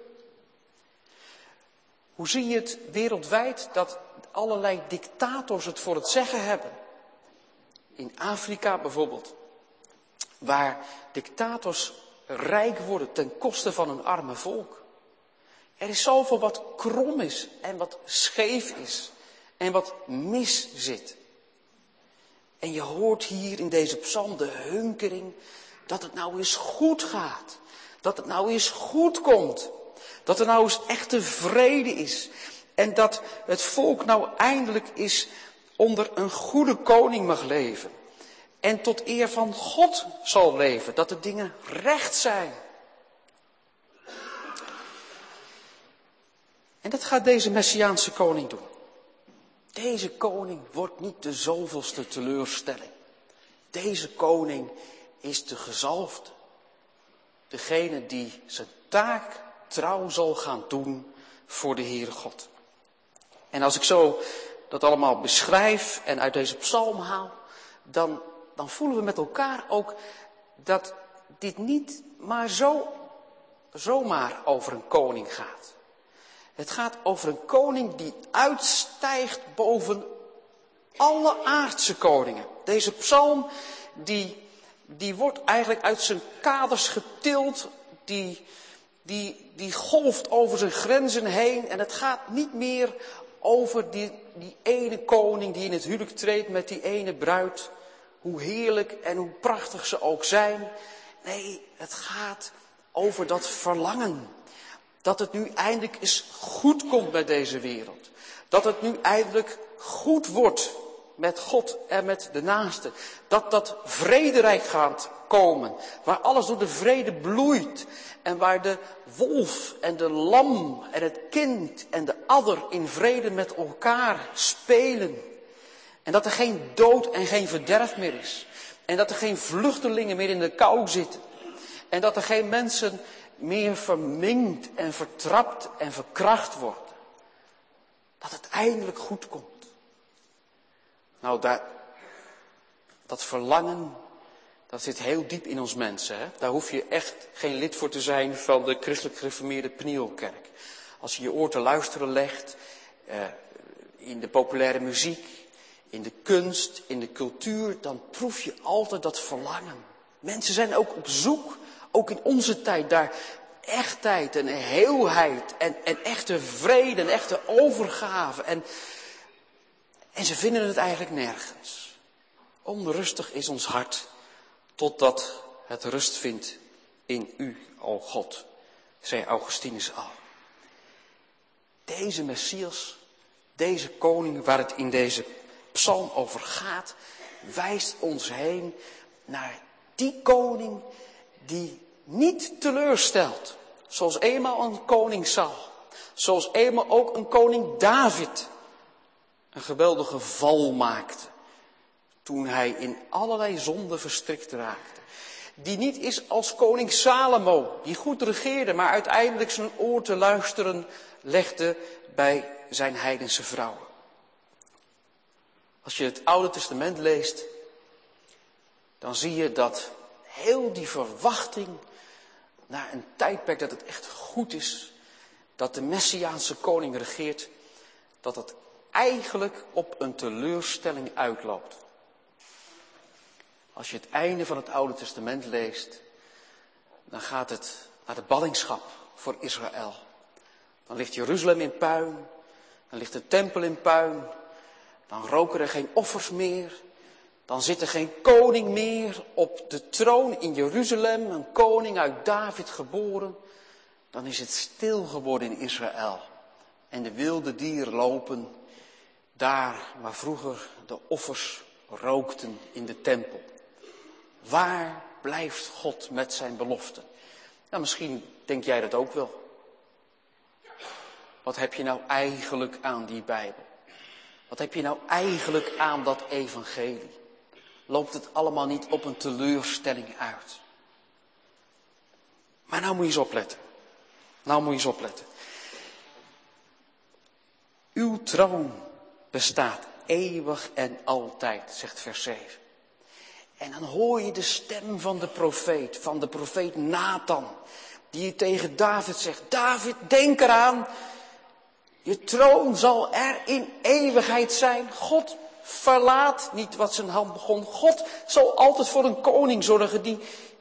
Hoe zie je het wereldwijd dat allerlei dictators het voor het zeggen hebben? In Afrika bijvoorbeeld, waar dictators rijk worden ten koste van een arme volk. Er is zoveel wat krom is en wat scheef is en wat mis zit. En je hoort hier in deze psalm de hunkering dat het nou eens goed gaat. Dat het nou eens goed komt. Dat er nou eens echte vrede is. En dat het volk nou eindelijk eens onder een goede koning mag leven. En tot eer van God zal leven. Dat de dingen recht zijn. En dat gaat deze Messiaanse koning doen. Deze koning wordt niet de zoveelste teleurstelling. Deze koning is de gezalfde. Degene die zijn taak trouw zal gaan doen voor de Heere God. En als ik zo dat allemaal beschrijf en uit deze psalm haal, dan, dan voelen we met elkaar ook dat dit niet maar zo, zomaar over een koning gaat. Het gaat over een koning die uitstijgt boven alle aardse koningen. Deze psalm, die, die wordt eigenlijk uit zijn kaders getild, die, die, die golft over zijn grenzen heen. En het gaat niet meer over die, die ene koning die in het huwelijk treedt met die ene bruid. Hoe heerlijk en hoe prachtig ze ook zijn. Nee, het gaat over dat verlangen. Dat het nu eindelijk eens goed komt met deze wereld. Dat het nu eindelijk goed wordt met God en met de naaste. Dat dat vrederijk gaat komen. Waar alles door de vrede bloeit. En waar de wolf en de lam en het kind en de adder in vrede met elkaar spelen. En dat er geen dood en geen verderf meer is. En dat er geen vluchtelingen meer in de kou zitten. En dat er geen mensen meer verminkt en vertrapt en verkracht worden. Dat het eindelijk goed komt. Nou, daar, dat verlangen, dat zit heel diep in ons mensen. Hè? Daar hoef je echt geen lid voor te zijn van de christelijk gereformeerde Pnieelkerk. Als je je oor te luisteren legt, eh, in de populaire muziek, in de kunst, in de cultuur, dan proef je altijd dat verlangen. Mensen zijn ook op zoek, ook in onze tijd, daar echtheid en heelheid en, en echte vrede en echte overgave. En, en ze vinden het eigenlijk nergens. Onrustig is ons hart, totdat het rust vindt in u, o God, zei Augustinus al. Deze Messias, deze koning waar het in deze psalm over gaat, wijst ons heen naar die koning die niet teleurstelt. Zoals eenmaal een koning Saul. Zoals eenmaal ook een koning David een geweldige val maakte. Toen hij in allerlei zonden verstrikt raakte. Die niet is als koning Salomo, die goed regeerde, maar uiteindelijk zijn oor te luisteren legde bij zijn heidense vrouwen. Als je het Oude Testament leest, dan zie je dat heel die verwachting naar een tijdperk dat het echt goed is, dat de Messiaanse koning regeert, dat het eigenlijk op een teleurstelling uitloopt. Als je het einde van het Oude Testament leest, dan gaat het naar de ballingschap voor Israël. Dan ligt Jeruzalem in puin, dan ligt de tempel in puin, dan roken er geen offers meer, dan zit er geen koning meer op de troon in Jeruzalem, een koning uit David geboren. Dan is het stil geworden in Israël en de wilde dieren lopen daar waar vroeger de offers rookten in de tempel. Waar blijft God met zijn beloften? Nou, misschien denk jij dat ook wel. Wat heb je nou eigenlijk aan die Bijbel? Wat heb je nou eigenlijk aan dat evangelie? Loopt het allemaal niet op een teleurstelling uit? Maar nou moet je eens opletten. Nou moet je eens opletten. Uw troon bestaat eeuwig en altijd, zegt vers zeven. En dan hoor je de stem van de profeet, van de profeet Nathan, die tegen David zegt, David, denk eraan, je troon zal er in eeuwigheid zijn. God verlaat niet wat zijn hand begon. God zal altijd voor een koning zorgen, die,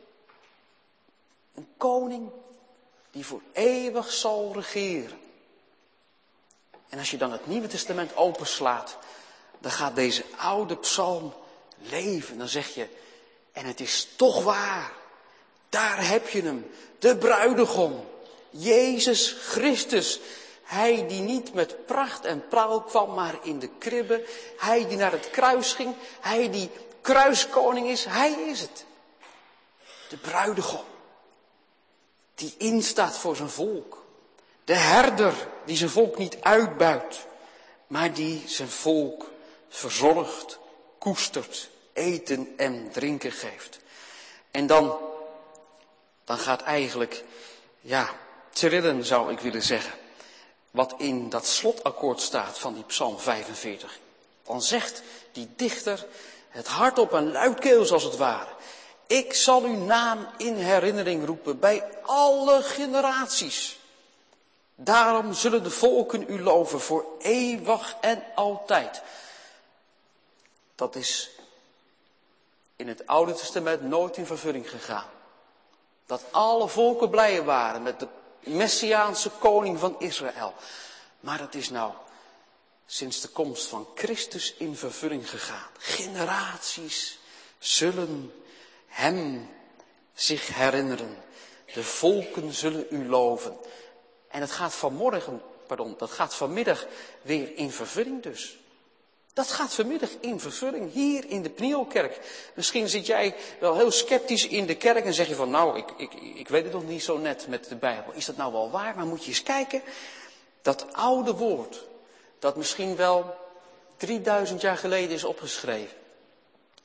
een koning die voor eeuwig zal regeren. En als je dan het Nieuwe Testament openslaat, dan gaat deze oude psalm leven. Dan zeg je, en het is toch waar. Daar heb je hem, de bruidegom, Jezus Christus. Hij die niet met pracht en praal kwam, maar in de kribbe. Hij die naar het kruis ging. Hij die kruiskoning is. Hij is het. De bruidegom. Die instaat voor zijn volk. De herder die zijn volk niet uitbuit. Maar die zijn volk verzorgt, koestert, eten en drinken geeft. En dan, dan gaat eigenlijk, ja, trillen zou ik willen zeggen. Wat in dat slotakkoord staat van die psalm vijfenveertig. Dan zegt die dichter het hardop en luidkeels als het ware. Ik zal uw naam in herinnering roepen bij alle generaties. Daarom zullen de volken u loven voor eeuwig en altijd. Dat is in het Oude Testament nooit in vervulling gegaan. Dat alle volken blij waren met de Messiaanse koning van Israël. Maar dat is nou sinds de komst van Christus in vervulling gegaan. Generaties zullen hem zich herinneren. De volken zullen u loven. En het gaat vanmorgen, pardon, dat gaat vanmiddag weer in vervulling dus. Dat gaat vanmiddag in vervulling hier in de Pnieelkerk. Misschien zit jij wel heel sceptisch in de kerk en zeg je van nou, ik, ik, ik weet het nog niet zo net met de Bijbel. Is dat nou wel waar? Maar moet je eens kijken, dat oude woord, dat misschien wel drieduizend jaar geleden is opgeschreven.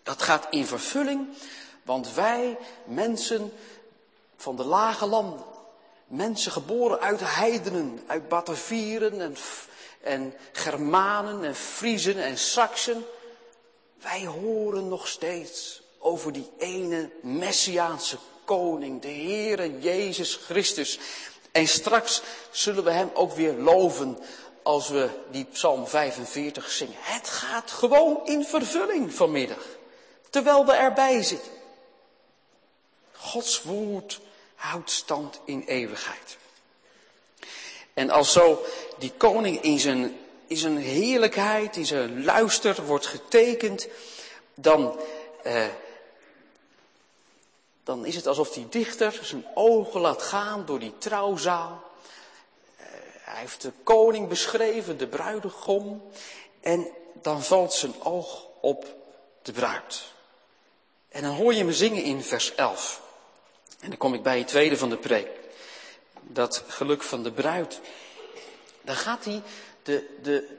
Dat gaat in vervulling, want wij, mensen van de lage landen, mensen geboren uit de heidenen, uit Batavieren en, en Germanen en Friezen en Saksen, wij horen nog steeds over die ene Messiaanse koning, de Heere Jezus Christus. En straks zullen we hem ook weer loven als we die Psalm vijfenveertig zingen. Het gaat gewoon in vervulling vanmiddag, terwijl we erbij zitten. Gods woord houdt stand in eeuwigheid. En als zo die koning in zijn, in zijn heerlijkheid, in zijn luister wordt getekend, dan, eh, dan is het alsof die dichter zijn ogen laat gaan door die trouwzaal. Eh, hij heeft de koning beschreven, de bruidegom, en dan valt zijn oog op de bruid. En dan hoor je me zingen in vers elf. En dan kom ik bij het tweede van de preek. Dat geluk van de bruid. Dan gaat hij de, de,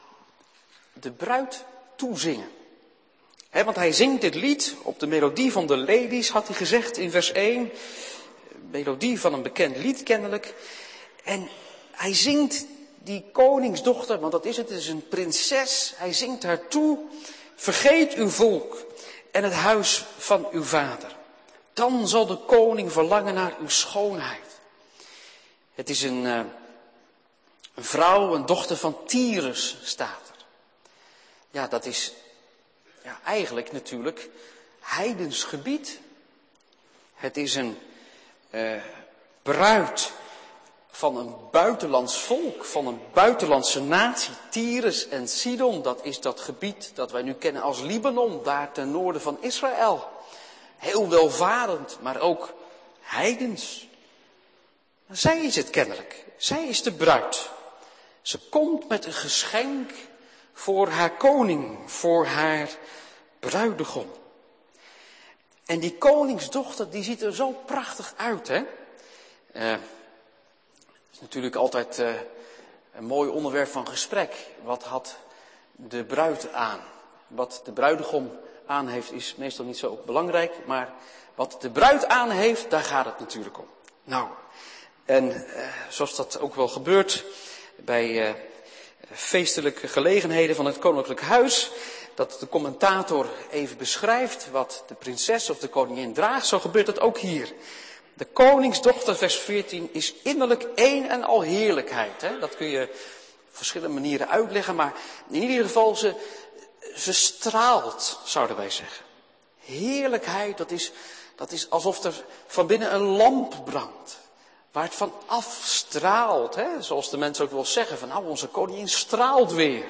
de bruid toezingen. He, want hij zingt dit lied op de melodie van de ladies, had hij gezegd in vers één. Melodie van een bekend lied kennelijk. En hij zingt die koningsdochter, want dat is het, het is een prinses. Hij zingt haar toe, vergeet uw volk en het huis van uw vader. Dan zal de koning verlangen naar uw schoonheid. Het is een, uh, een vrouw, een dochter van Tyrus, staat er. Ja, dat is ja, eigenlijk natuurlijk heidens gebied. Het is een uh, bruid van een buitenlands volk, van een buitenlandse natie. Tyrus en Sidon, dat is dat gebied dat wij nu kennen als Libanon, daar ten noorden van Israël. Heel welvarend, maar ook heidens. Zij is het kennelijk. Zij is de bruid. Ze komt met een geschenk voor haar koning, voor haar bruidegom. En die koningsdochter, die ziet er zo prachtig uit, hè. Uh, is natuurlijk altijd uh, een mooi onderwerp van gesprek. Wat had de bruid aan? Wat de bruidegom aan heeft is meestal niet zo belangrijk, maar wat de bruid aan heeft, daar gaat het natuurlijk om. Nou, en uh, zoals dat ook wel gebeurt bij uh, feestelijke gelegenheden van het koninklijk huis, dat de commentator even beschrijft wat de prinses of de koningin draagt, zo gebeurt dat ook hier. De koningsdochter, vers veertien, is innerlijk één en al heerlijkheid. Hè? Dat kun je op verschillende manieren uitleggen, maar in ieder geval ze, ze straalt, zouden wij zeggen. Heerlijkheid, dat is, dat is alsof er van binnen een lamp brandt. Waar het van afstraalt, hè? Zoals de mensen ook wel zeggen, van nou, onze koningin straalt weer.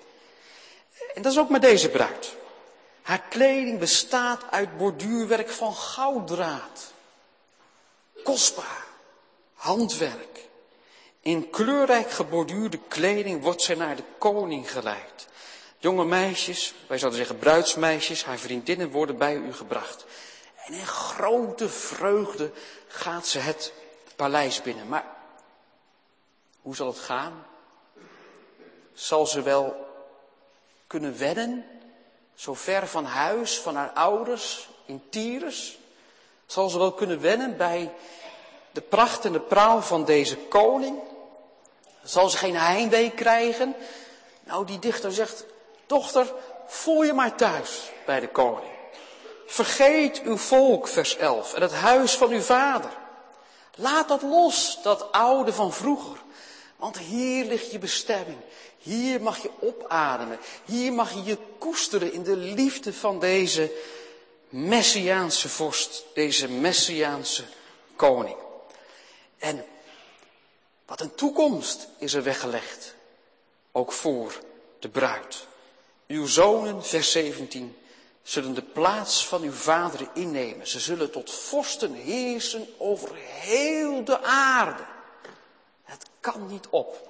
En dat is ook met deze bruid. Haar kleding bestaat uit borduurwerk van gouddraad. Kostbaar, handwerk. In kleurrijk geborduurde kleding wordt zij naar de koning geleid. Jonge meisjes, wij zouden zeggen bruidsmeisjes, haar vriendinnen worden bij u gebracht. En in grote vreugde gaat ze het paleis binnen. Maar hoe zal het gaan? Zal ze wel kunnen wennen, zo ver van huis, van haar ouders, in Tyrus? Zal ze wel kunnen wennen bij de pracht en de praal van deze koning? Zal ze geen heimwee krijgen? Nou, die dichter zegt, dochter, voel je maar thuis bij de koning. Vergeet uw volk, vers elf, en het huis van uw vader. Laat dat los, dat oude van vroeger. Want hier ligt je bestemming. Hier mag je opademen. Hier mag je je koesteren in de liefde van deze Messiaanse vorst. Deze Messiaanse koning. En wat een toekomst is er weggelegd. Ook voor de bruid. Uw zonen, vers zeventien, zullen de plaats van uw vaderen innemen. Ze zullen tot vorsten heersen over heel de aarde. Het kan niet op.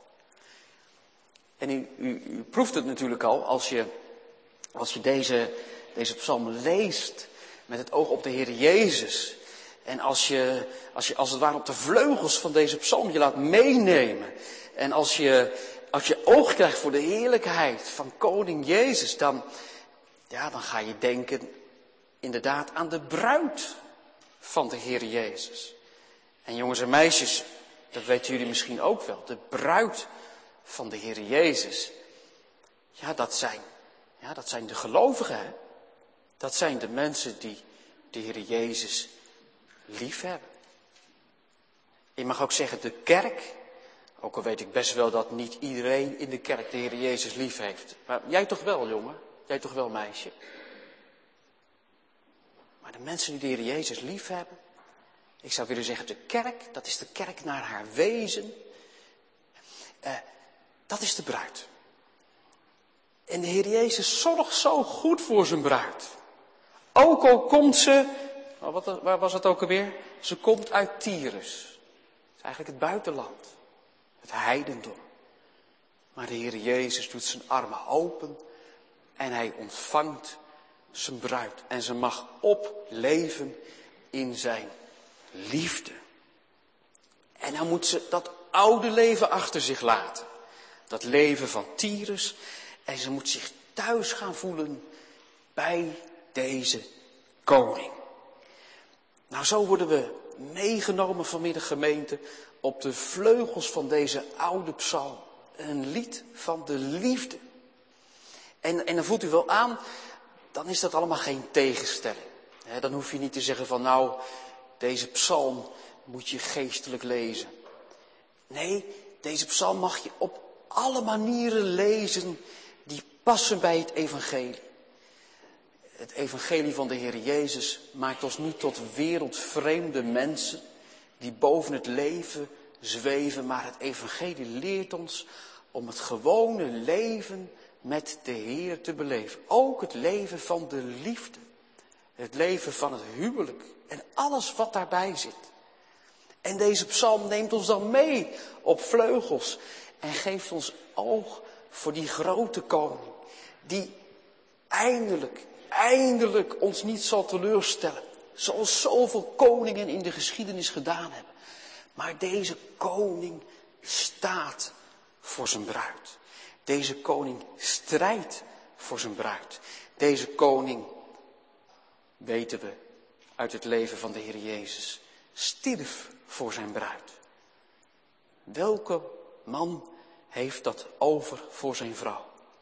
En u, u, u proeft het natuurlijk al als je, als je deze, deze psalm leest met het oog op de Heer Jezus. En als je, als je als het ware op de vleugels van deze psalm je laat meenemen. En als je, als je oog krijgt voor de heerlijkheid van koning Jezus, dan, Ja, dan ga je denken inderdaad aan de bruid van de Heer Jezus. En jongens en meisjes, dat weten jullie misschien ook wel. De bruid van de Heer Jezus. Ja, dat zijn, ja, dat zijn de gelovigen. Hè? Dat zijn de mensen die de Heer Jezus lief hebben. Je mag ook zeggen de kerk. Ook al weet ik best wel dat niet iedereen in de kerk de Heer Jezus lief heeft. Maar jij toch wel, jongen? Jij toch wel, meisje? Maar de mensen die de Heer Jezus lief hebben. Ik zou willen zeggen, de kerk, dat is de kerk naar haar wezen. Eh, dat is de bruid. En de Heer Jezus zorgt zo goed voor zijn bruid. Ook al komt ze, wat, waar was het ook alweer? Ze komt uit Tyrus. Dat is eigenlijk het buitenland. Het heidendom. Maar de Heer Jezus doet zijn armen open. En hij ontvangt zijn bruid. En ze mag opleven in zijn liefde. En dan moet ze dat oude leven achter zich laten. Dat leven van Tyrus. En ze moet zich thuis gaan voelen bij deze koning. Nou, zo worden we meegenomen vanmiddag, gemeente, op de vleugels van deze oude psalm. Een lied van de liefde. En, en dan voelt u wel aan, dan is dat allemaal geen tegenstelling. He, dan hoef je niet te zeggen van nou, deze psalm moet je geestelijk lezen. Nee, deze psalm mag je op alle manieren lezen die passen bij het evangelie. Het evangelie van de Heer Jezus maakt ons niet tot wereldvreemde mensen die boven het leven zweven, maar het evangelie leert ons om het gewone leven met de Heer te beleven. Ook het leven van de liefde, het leven van het huwelijk en alles wat daarbij zit. En deze psalm neemt ons dan mee op vleugels en geeft ons oog voor die grote koning, die eindelijk, eindelijk ons niet zal teleurstellen, zoals zoveel koningen in de geschiedenis gedaan hebben. Maar deze koning staat voor zijn bruid. Deze koning strijdt voor zijn bruid. Deze koning, weten we uit het leven van de Heer Jezus, stierf voor zijn bruid. Welke man heeft dat over voor zijn vrouw?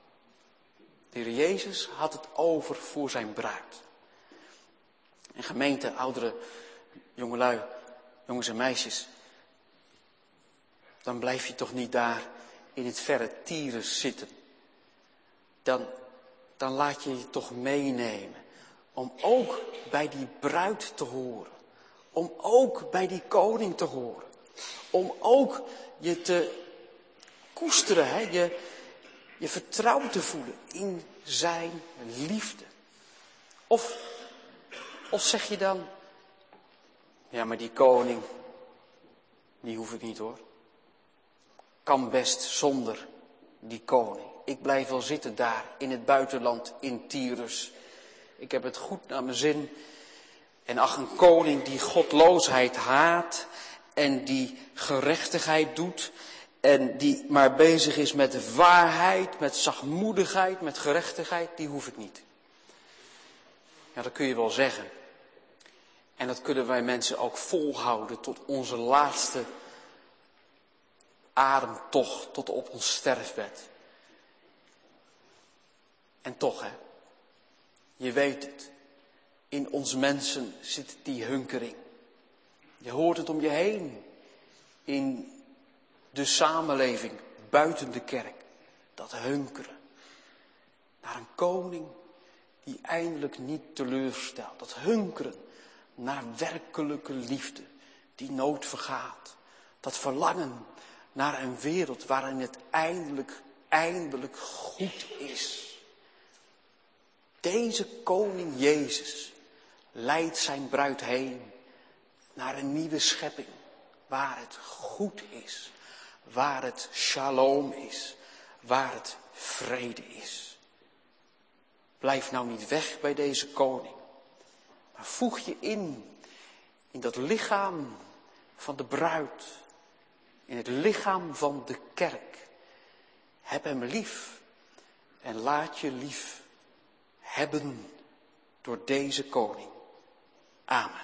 De Heer Jezus had het over voor zijn bruid. En gemeente, ouderen, jongelui, jongens en meisjes, dan blijf je toch niet daar in het verre Tyrus zitten. Dan, dan laat je je toch meenemen om ook bij die bruid te horen. Om ook bij die koning te horen. Om ook je te koesteren, hè? Je, je vertrouwd te voelen in zijn liefde. Of, of zeg je dan, ja maar die koning, die hoef ik niet hoor. Kan best zonder die koning. Ik blijf wel zitten daar in het buitenland in Tyrus. Ik heb het goed naar mijn zin. En ach, een koning die godloosheid haat en die gerechtigheid doet en die maar bezig is met waarheid, met zachtmoedigheid, met gerechtigheid, die hoef ik niet. Ja, dat kun je wel zeggen. En dat kunnen wij mensen ook volhouden tot onze laatste ademtocht, tot op ons sterfbed. En toch, hè, je weet het, in ons mensen zit die hunkering. Je hoort het om je heen, in de samenleving, buiten de kerk, dat hunkeren. Naar een koning die eindelijk niet teleurstelt. Dat hunkeren naar werkelijke liefde, die nooit vergaat. Dat verlangen naar een wereld waarin het eindelijk, eindelijk goed is. Deze koning Jezus leidt zijn bruid heen naar een nieuwe schepping, waar het goed is, waar het shalom is, waar het vrede is. Blijf nou niet weg bij deze koning, maar voeg je in, in dat lichaam van de bruid, in het lichaam van de kerk. Heb hem lief en laat je lief hebben door deze koning. Amen.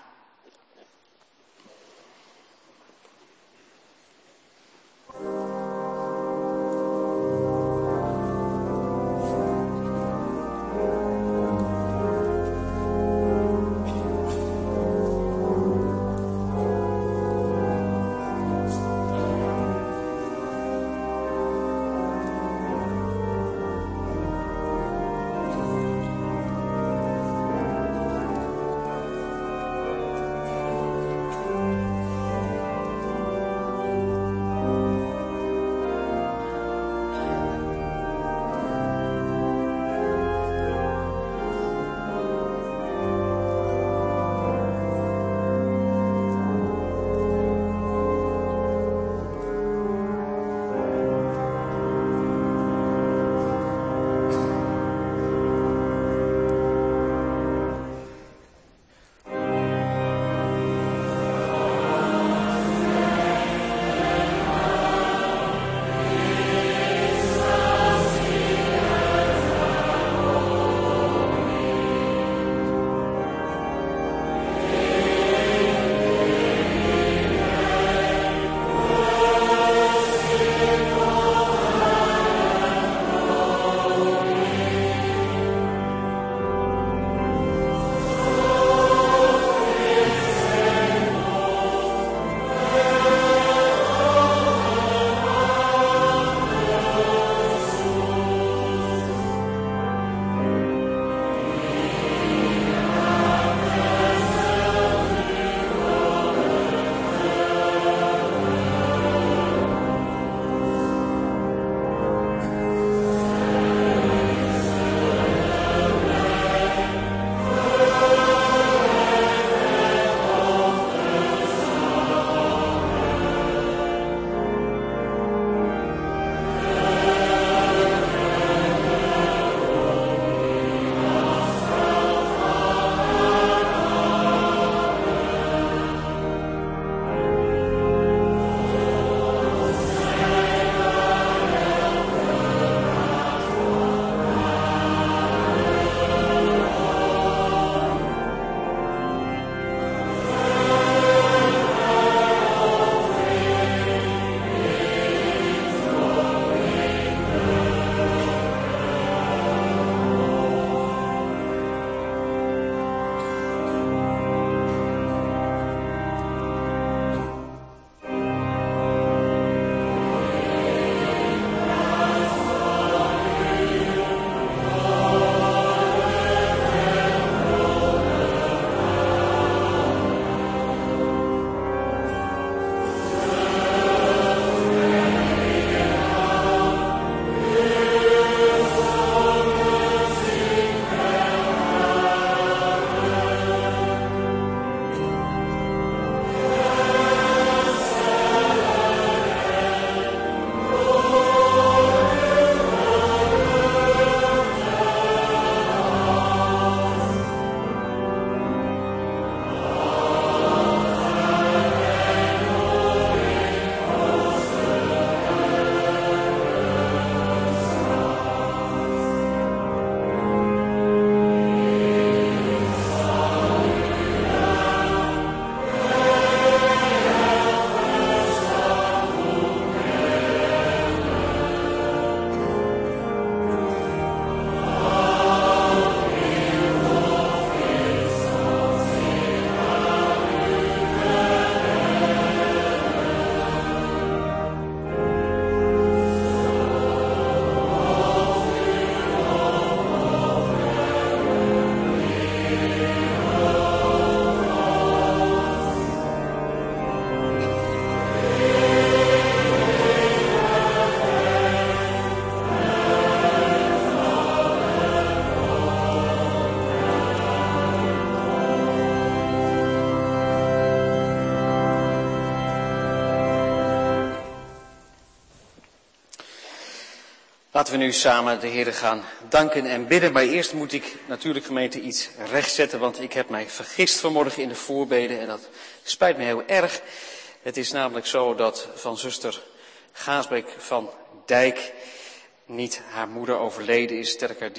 Laten we nu samen de Heere gaan danken en bidden. Maar eerst moet ik natuurlijk gemeente iets rechtzetten, want ik heb mij vergist vanmorgen in de voorbeden en dat spijt me heel erg. Het is namelijk zo dat van zuster Gaasbeek van Dijk niet haar moeder overleden is, sterker die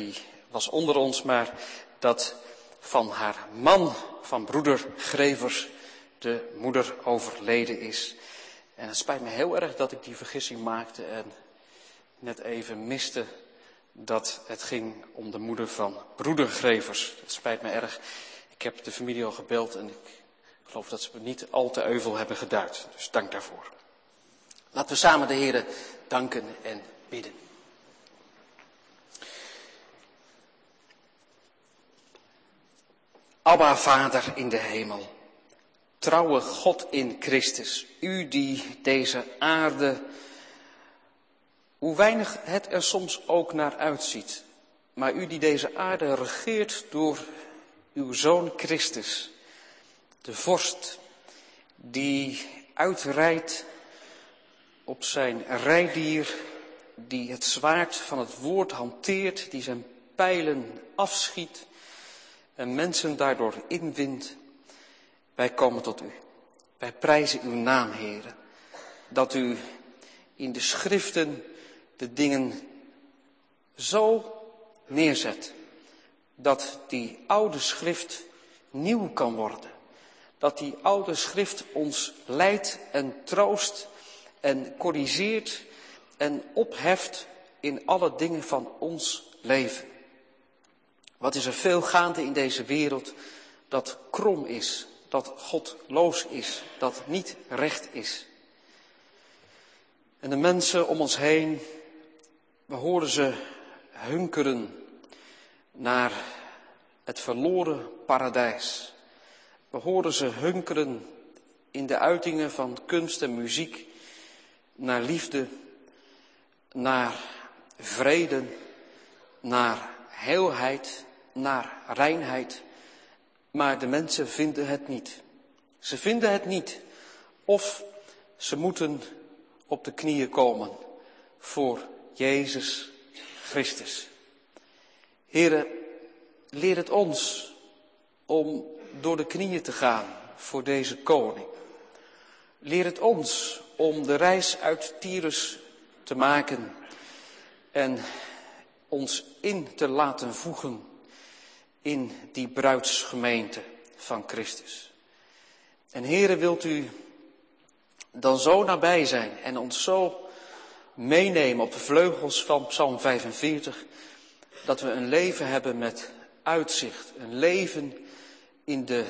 was onder ons, maar dat van haar man, van broeder Grevers, de moeder overleden is. En het spijt me heel erg dat ik die vergissing maakte en net even miste dat het ging om de moeder van broeder Grevers. Het spijt me erg. Ik heb de familie al gebeld en ik geloof dat ze me niet al te euvel hebben geduid. Dus dank daarvoor. Laten we samen de Heere danken en bidden. Abba, Vader in de hemel, trouwe God in Christus, u die deze aarde, hoe weinig het er soms ook naar uitziet, maar u die deze aarde regeert door uw Zoon Christus, de vorst, die uitrijdt op zijn rijdier, die het zwaard van het woord hanteert, die zijn pijlen afschiet en mensen daardoor inwint. Wij komen tot u. Wij prijzen uw naam, Heere, dat u in de schriften de dingen zo neerzet, dat die oude schrift nieuw kan worden. Dat die oude schrift ons leidt en troost en corrigeert en opheft in alle dingen van ons leven. Wat is er veel gaande in deze wereld dat krom is, dat godloos is, dat niet recht is. En de mensen om ons heen, we horen ze hunkeren naar het verloren paradijs. We horen ze hunkeren in de uitingen van kunst en muziek naar liefde, naar vrede, naar heelheid, naar reinheid. Maar de mensen vinden het niet. Ze vinden het niet. Of ze moeten op de knieën komen voor Jezus Christus. Heere, leer het ons om door de knieën te gaan voor deze koning. Leer het ons om de reis uit Tyrus te maken en ons in te laten voegen in die bruidsgemeente van Christus. En Heere, wilt u dan zo nabij zijn en ons zo meenemen op de vleugels van Psalm vijfenveertig, dat we een leven hebben met uitzicht, een leven in de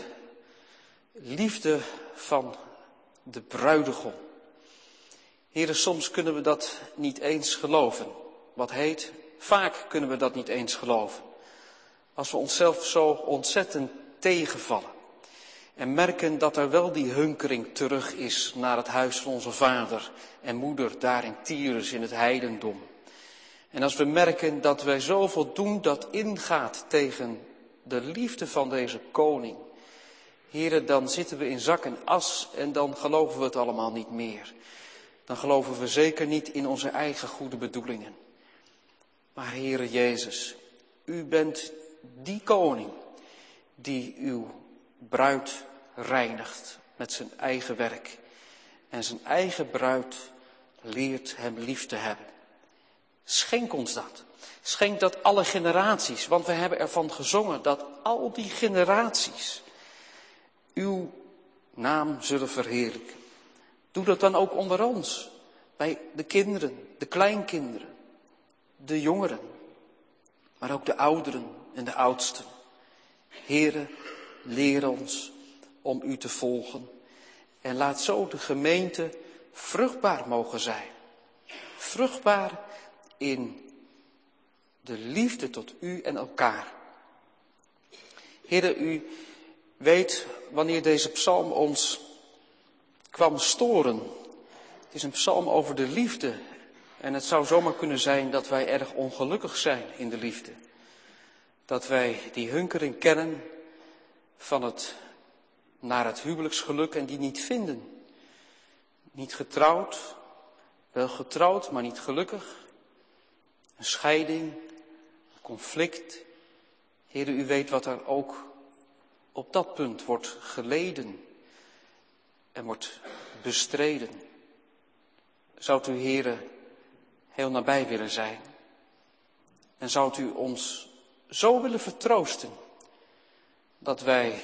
liefde van de bruidegom. Heere, soms kunnen we dat niet eens geloven. Wat heet, vaak kunnen we dat niet eens geloven. Als we onszelf zo ontzettend tegenvallen en merken dat er wel die hunkering terug is naar het huis van onze vader en moeder daar in Tyrus in het heidendom. En als we merken dat wij zoveel doen dat ingaat tegen de liefde van deze koning. Heere, dan zitten we in zak en as en dan geloven we het allemaal niet meer. Dan geloven we zeker niet in onze eigen goede bedoelingen. Maar Heere Jezus, u bent die koning die uw bruid reinigt met zijn eigen werk. En zijn eigen bruid leert hem lief te hebben. Schenk ons dat. Schenk dat alle generaties, want we hebben ervan gezongen dat al die generaties uw naam zullen verheerlijken. Doe dat dan ook onder ons, bij de kinderen, de kleinkinderen, de jongeren, maar ook de ouderen en de oudsten. Heere, leer ons om u te volgen en laat zo de gemeente vruchtbaar mogen zijn. Vruchtbaar in de liefde tot u en elkaar. Heere, u weet wanneer deze psalm ons kwam storen. Het is een psalm over de liefde. En het zou zomaar kunnen zijn dat wij erg ongelukkig zijn in de liefde. Dat wij die hunkering kennen van het naar het huwelijksgeluk en die niet vinden. Niet getrouwd, wel getrouwd, maar niet gelukkig. Een scheiding, een conflict. Heere, u weet wat er ook op dat punt wordt geleden en wordt bestreden. Zou u, Heere, heel nabij willen zijn? En zou u ons zo willen vertroosten dat wij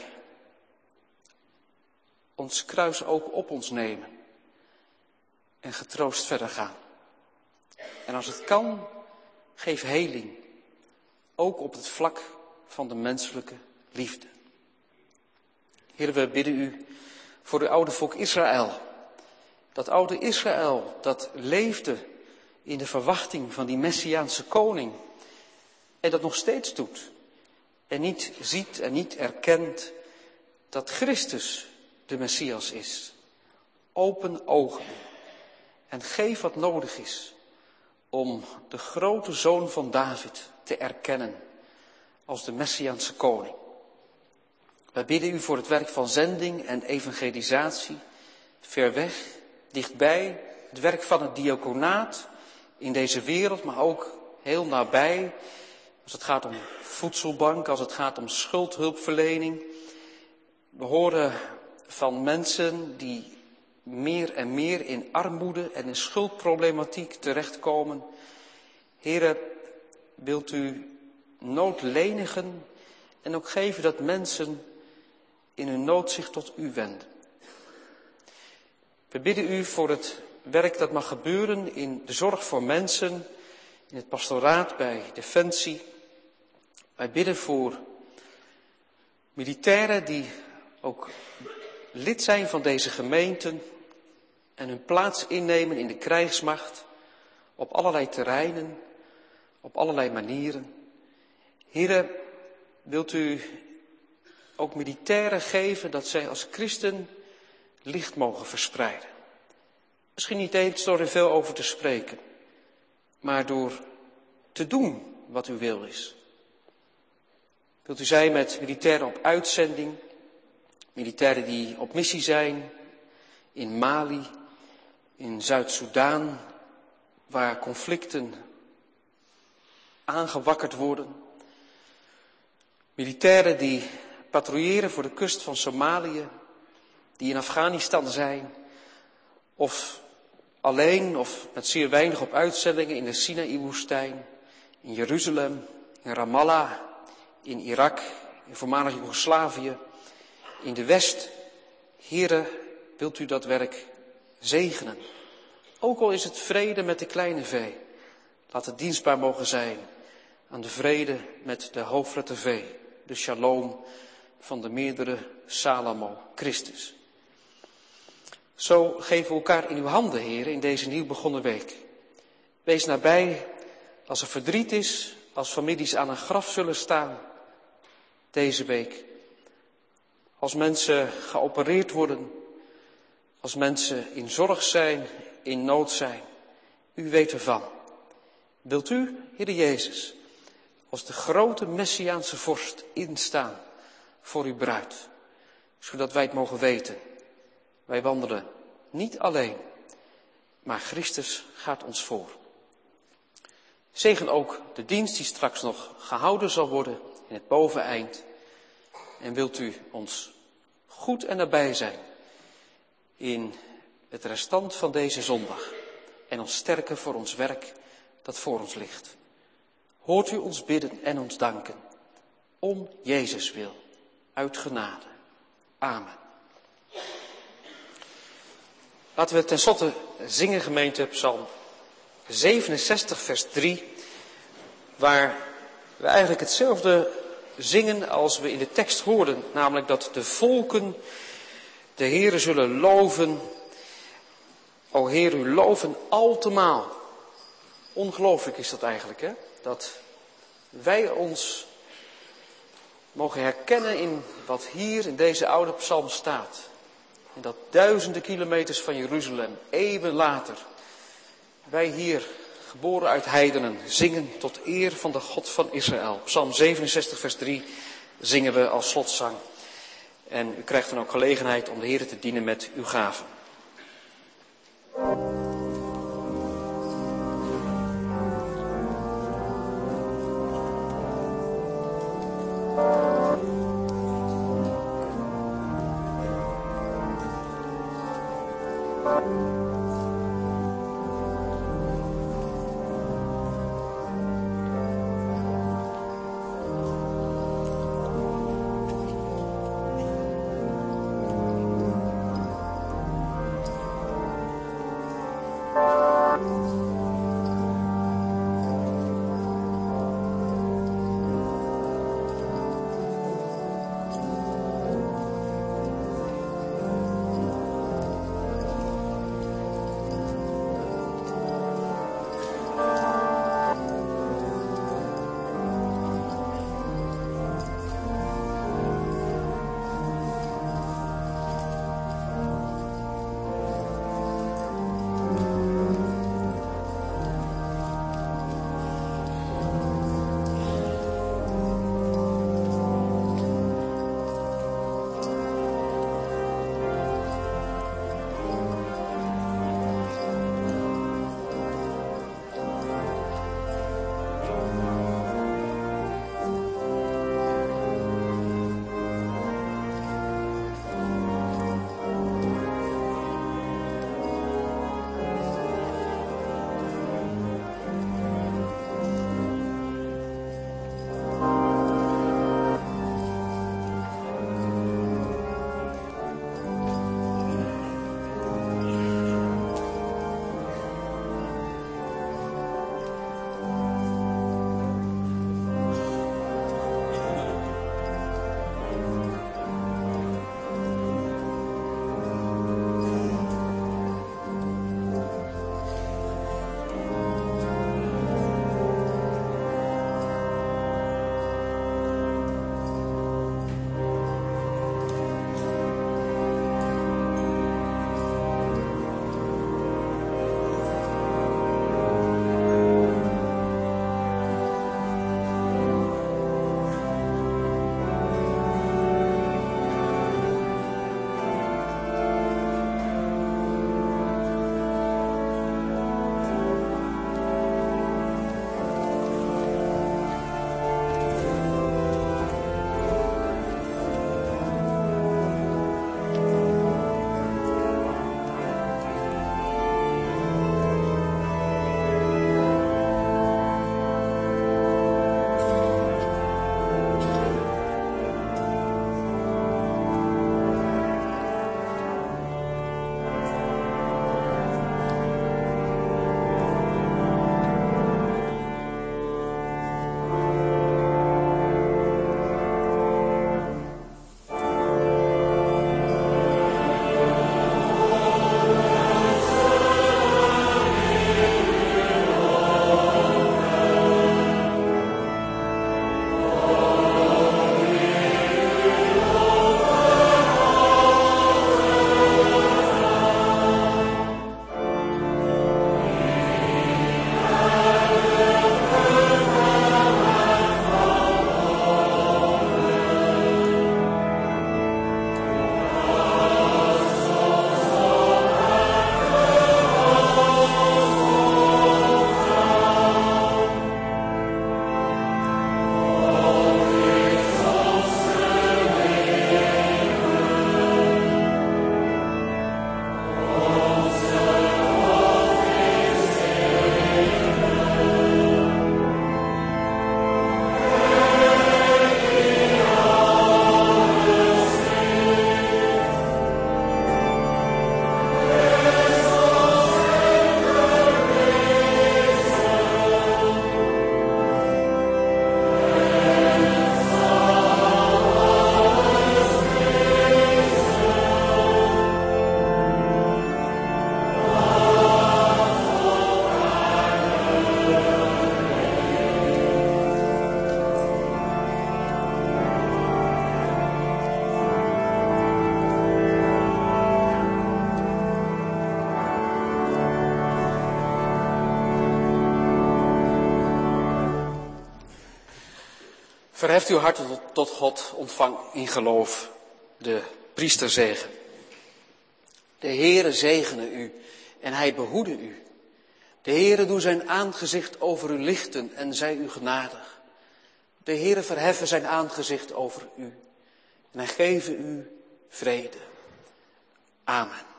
ons kruis ook op ons nemen en getroost verder gaan. En als het kan, geef heling, ook op het vlak van de menselijke liefde. Heer, we bidden u voor uw oude volk Israël. Dat oude Israël, dat leefde in de verwachting van die Messiaanse koning. En dat nog steeds doet. En niet ziet en niet erkent dat Christus de Messias is. Open ogen. En geef wat nodig is om de grote zoon van David te erkennen als de Messiaanse koning. Wij bidden u voor het werk van zending en evangelisatie, ver weg, dichtbij, het werk van het diaconaat in deze wereld, maar ook heel nabij, als het gaat om voedselbank, als het gaat om schuldhulpverlening. We horen van mensen die meer en meer in armoede en in schuldproblematiek terechtkomen. Heren, wilt u nood lenigen en ook geven dat mensen in hun nood zich tot u wenden. We bidden u voor het werk dat mag gebeuren in de zorg voor mensen, in het pastoraat bij Defensie. Wij bidden voor militairen die ook lid zijn van deze gemeenten en hun plaats innemen in de krijgsmacht op allerlei terreinen, op allerlei manieren. Heren, wilt u ook militairen geven dat zij als christen licht mogen verspreiden. Misschien niet eens door er veel over te spreken, maar door te doen wat uw wil is. Wilt u zijn met militairen op uitzending, militairen die op missie zijn in Mali, in Zuid-Soedan, waar conflicten aangewakkerd worden. Militairen die patrouilleren voor de kust van Somalië, die in Afghanistan zijn, of alleen of met zeer weinig op uitzendingen in de Sinaï-woestijn, in Jeruzalem, in Ramallah, in Irak, in voormalig Joegoslavië, in de West. Here, wilt u dat werk zegenen? Ook al is het vrede met de kleine v. Laat het dienstbaar mogen zijn aan de vrede met de hoofdletter V, de shalom van de meerdere Salomo, Christus. Zo geven we elkaar in uw handen, Heer, in deze nieuw begonnen week. Wees nabij als er verdriet is, als families aan een graf zullen staan deze week. Als mensen geopereerd worden, als mensen in zorg zijn, in nood zijn. U weet ervan. Wilt u, Heer Jezus, als de grote Messiaanse vorst instaan voor uw bruid, zodat wij het mogen weten. Wij wandelen niet alleen, maar Christus gaat ons voor. Zegen ook de dienst die straks nog gehouden zal worden in het boveneind. En wilt u ons goed en nabij zijn in het restant van deze zondag. En ons sterken voor ons werk dat voor ons ligt. Hoort u ons bidden en ons danken. Om Jezus wil. Uit genade. Amen. Laten we ten slotte zingen, gemeente, Psalm zevenenzestig, vers drie. Waar we eigenlijk hetzelfde zingen als we in de tekst hoorden. Namelijk dat de volken de Heere zullen loven. O Heer, u loven altemaal. Ongelooflijk is dat eigenlijk, hè? Dat wij ons mogen herkennen in wat hier in deze oude psalm staat. En dat duizenden kilometers van Jeruzalem, eeuwen later, wij hier, geboren uit heidenen, zingen tot eer van de God van Israël. Psalm zevenenzestig, vers drie zingen we als slotzang. En u krijgt dan ook gelegenheid om de Heere te dienen met uw gaven. Verheft uw hart tot God, ontvang in geloof de priesterzegen. De Heere zegene u en hij behoede u. De Heere doe zijn aangezicht over u lichten en zij u genadig. De Heere verheffe zijn aangezicht over u en hij geve u vrede. Amen.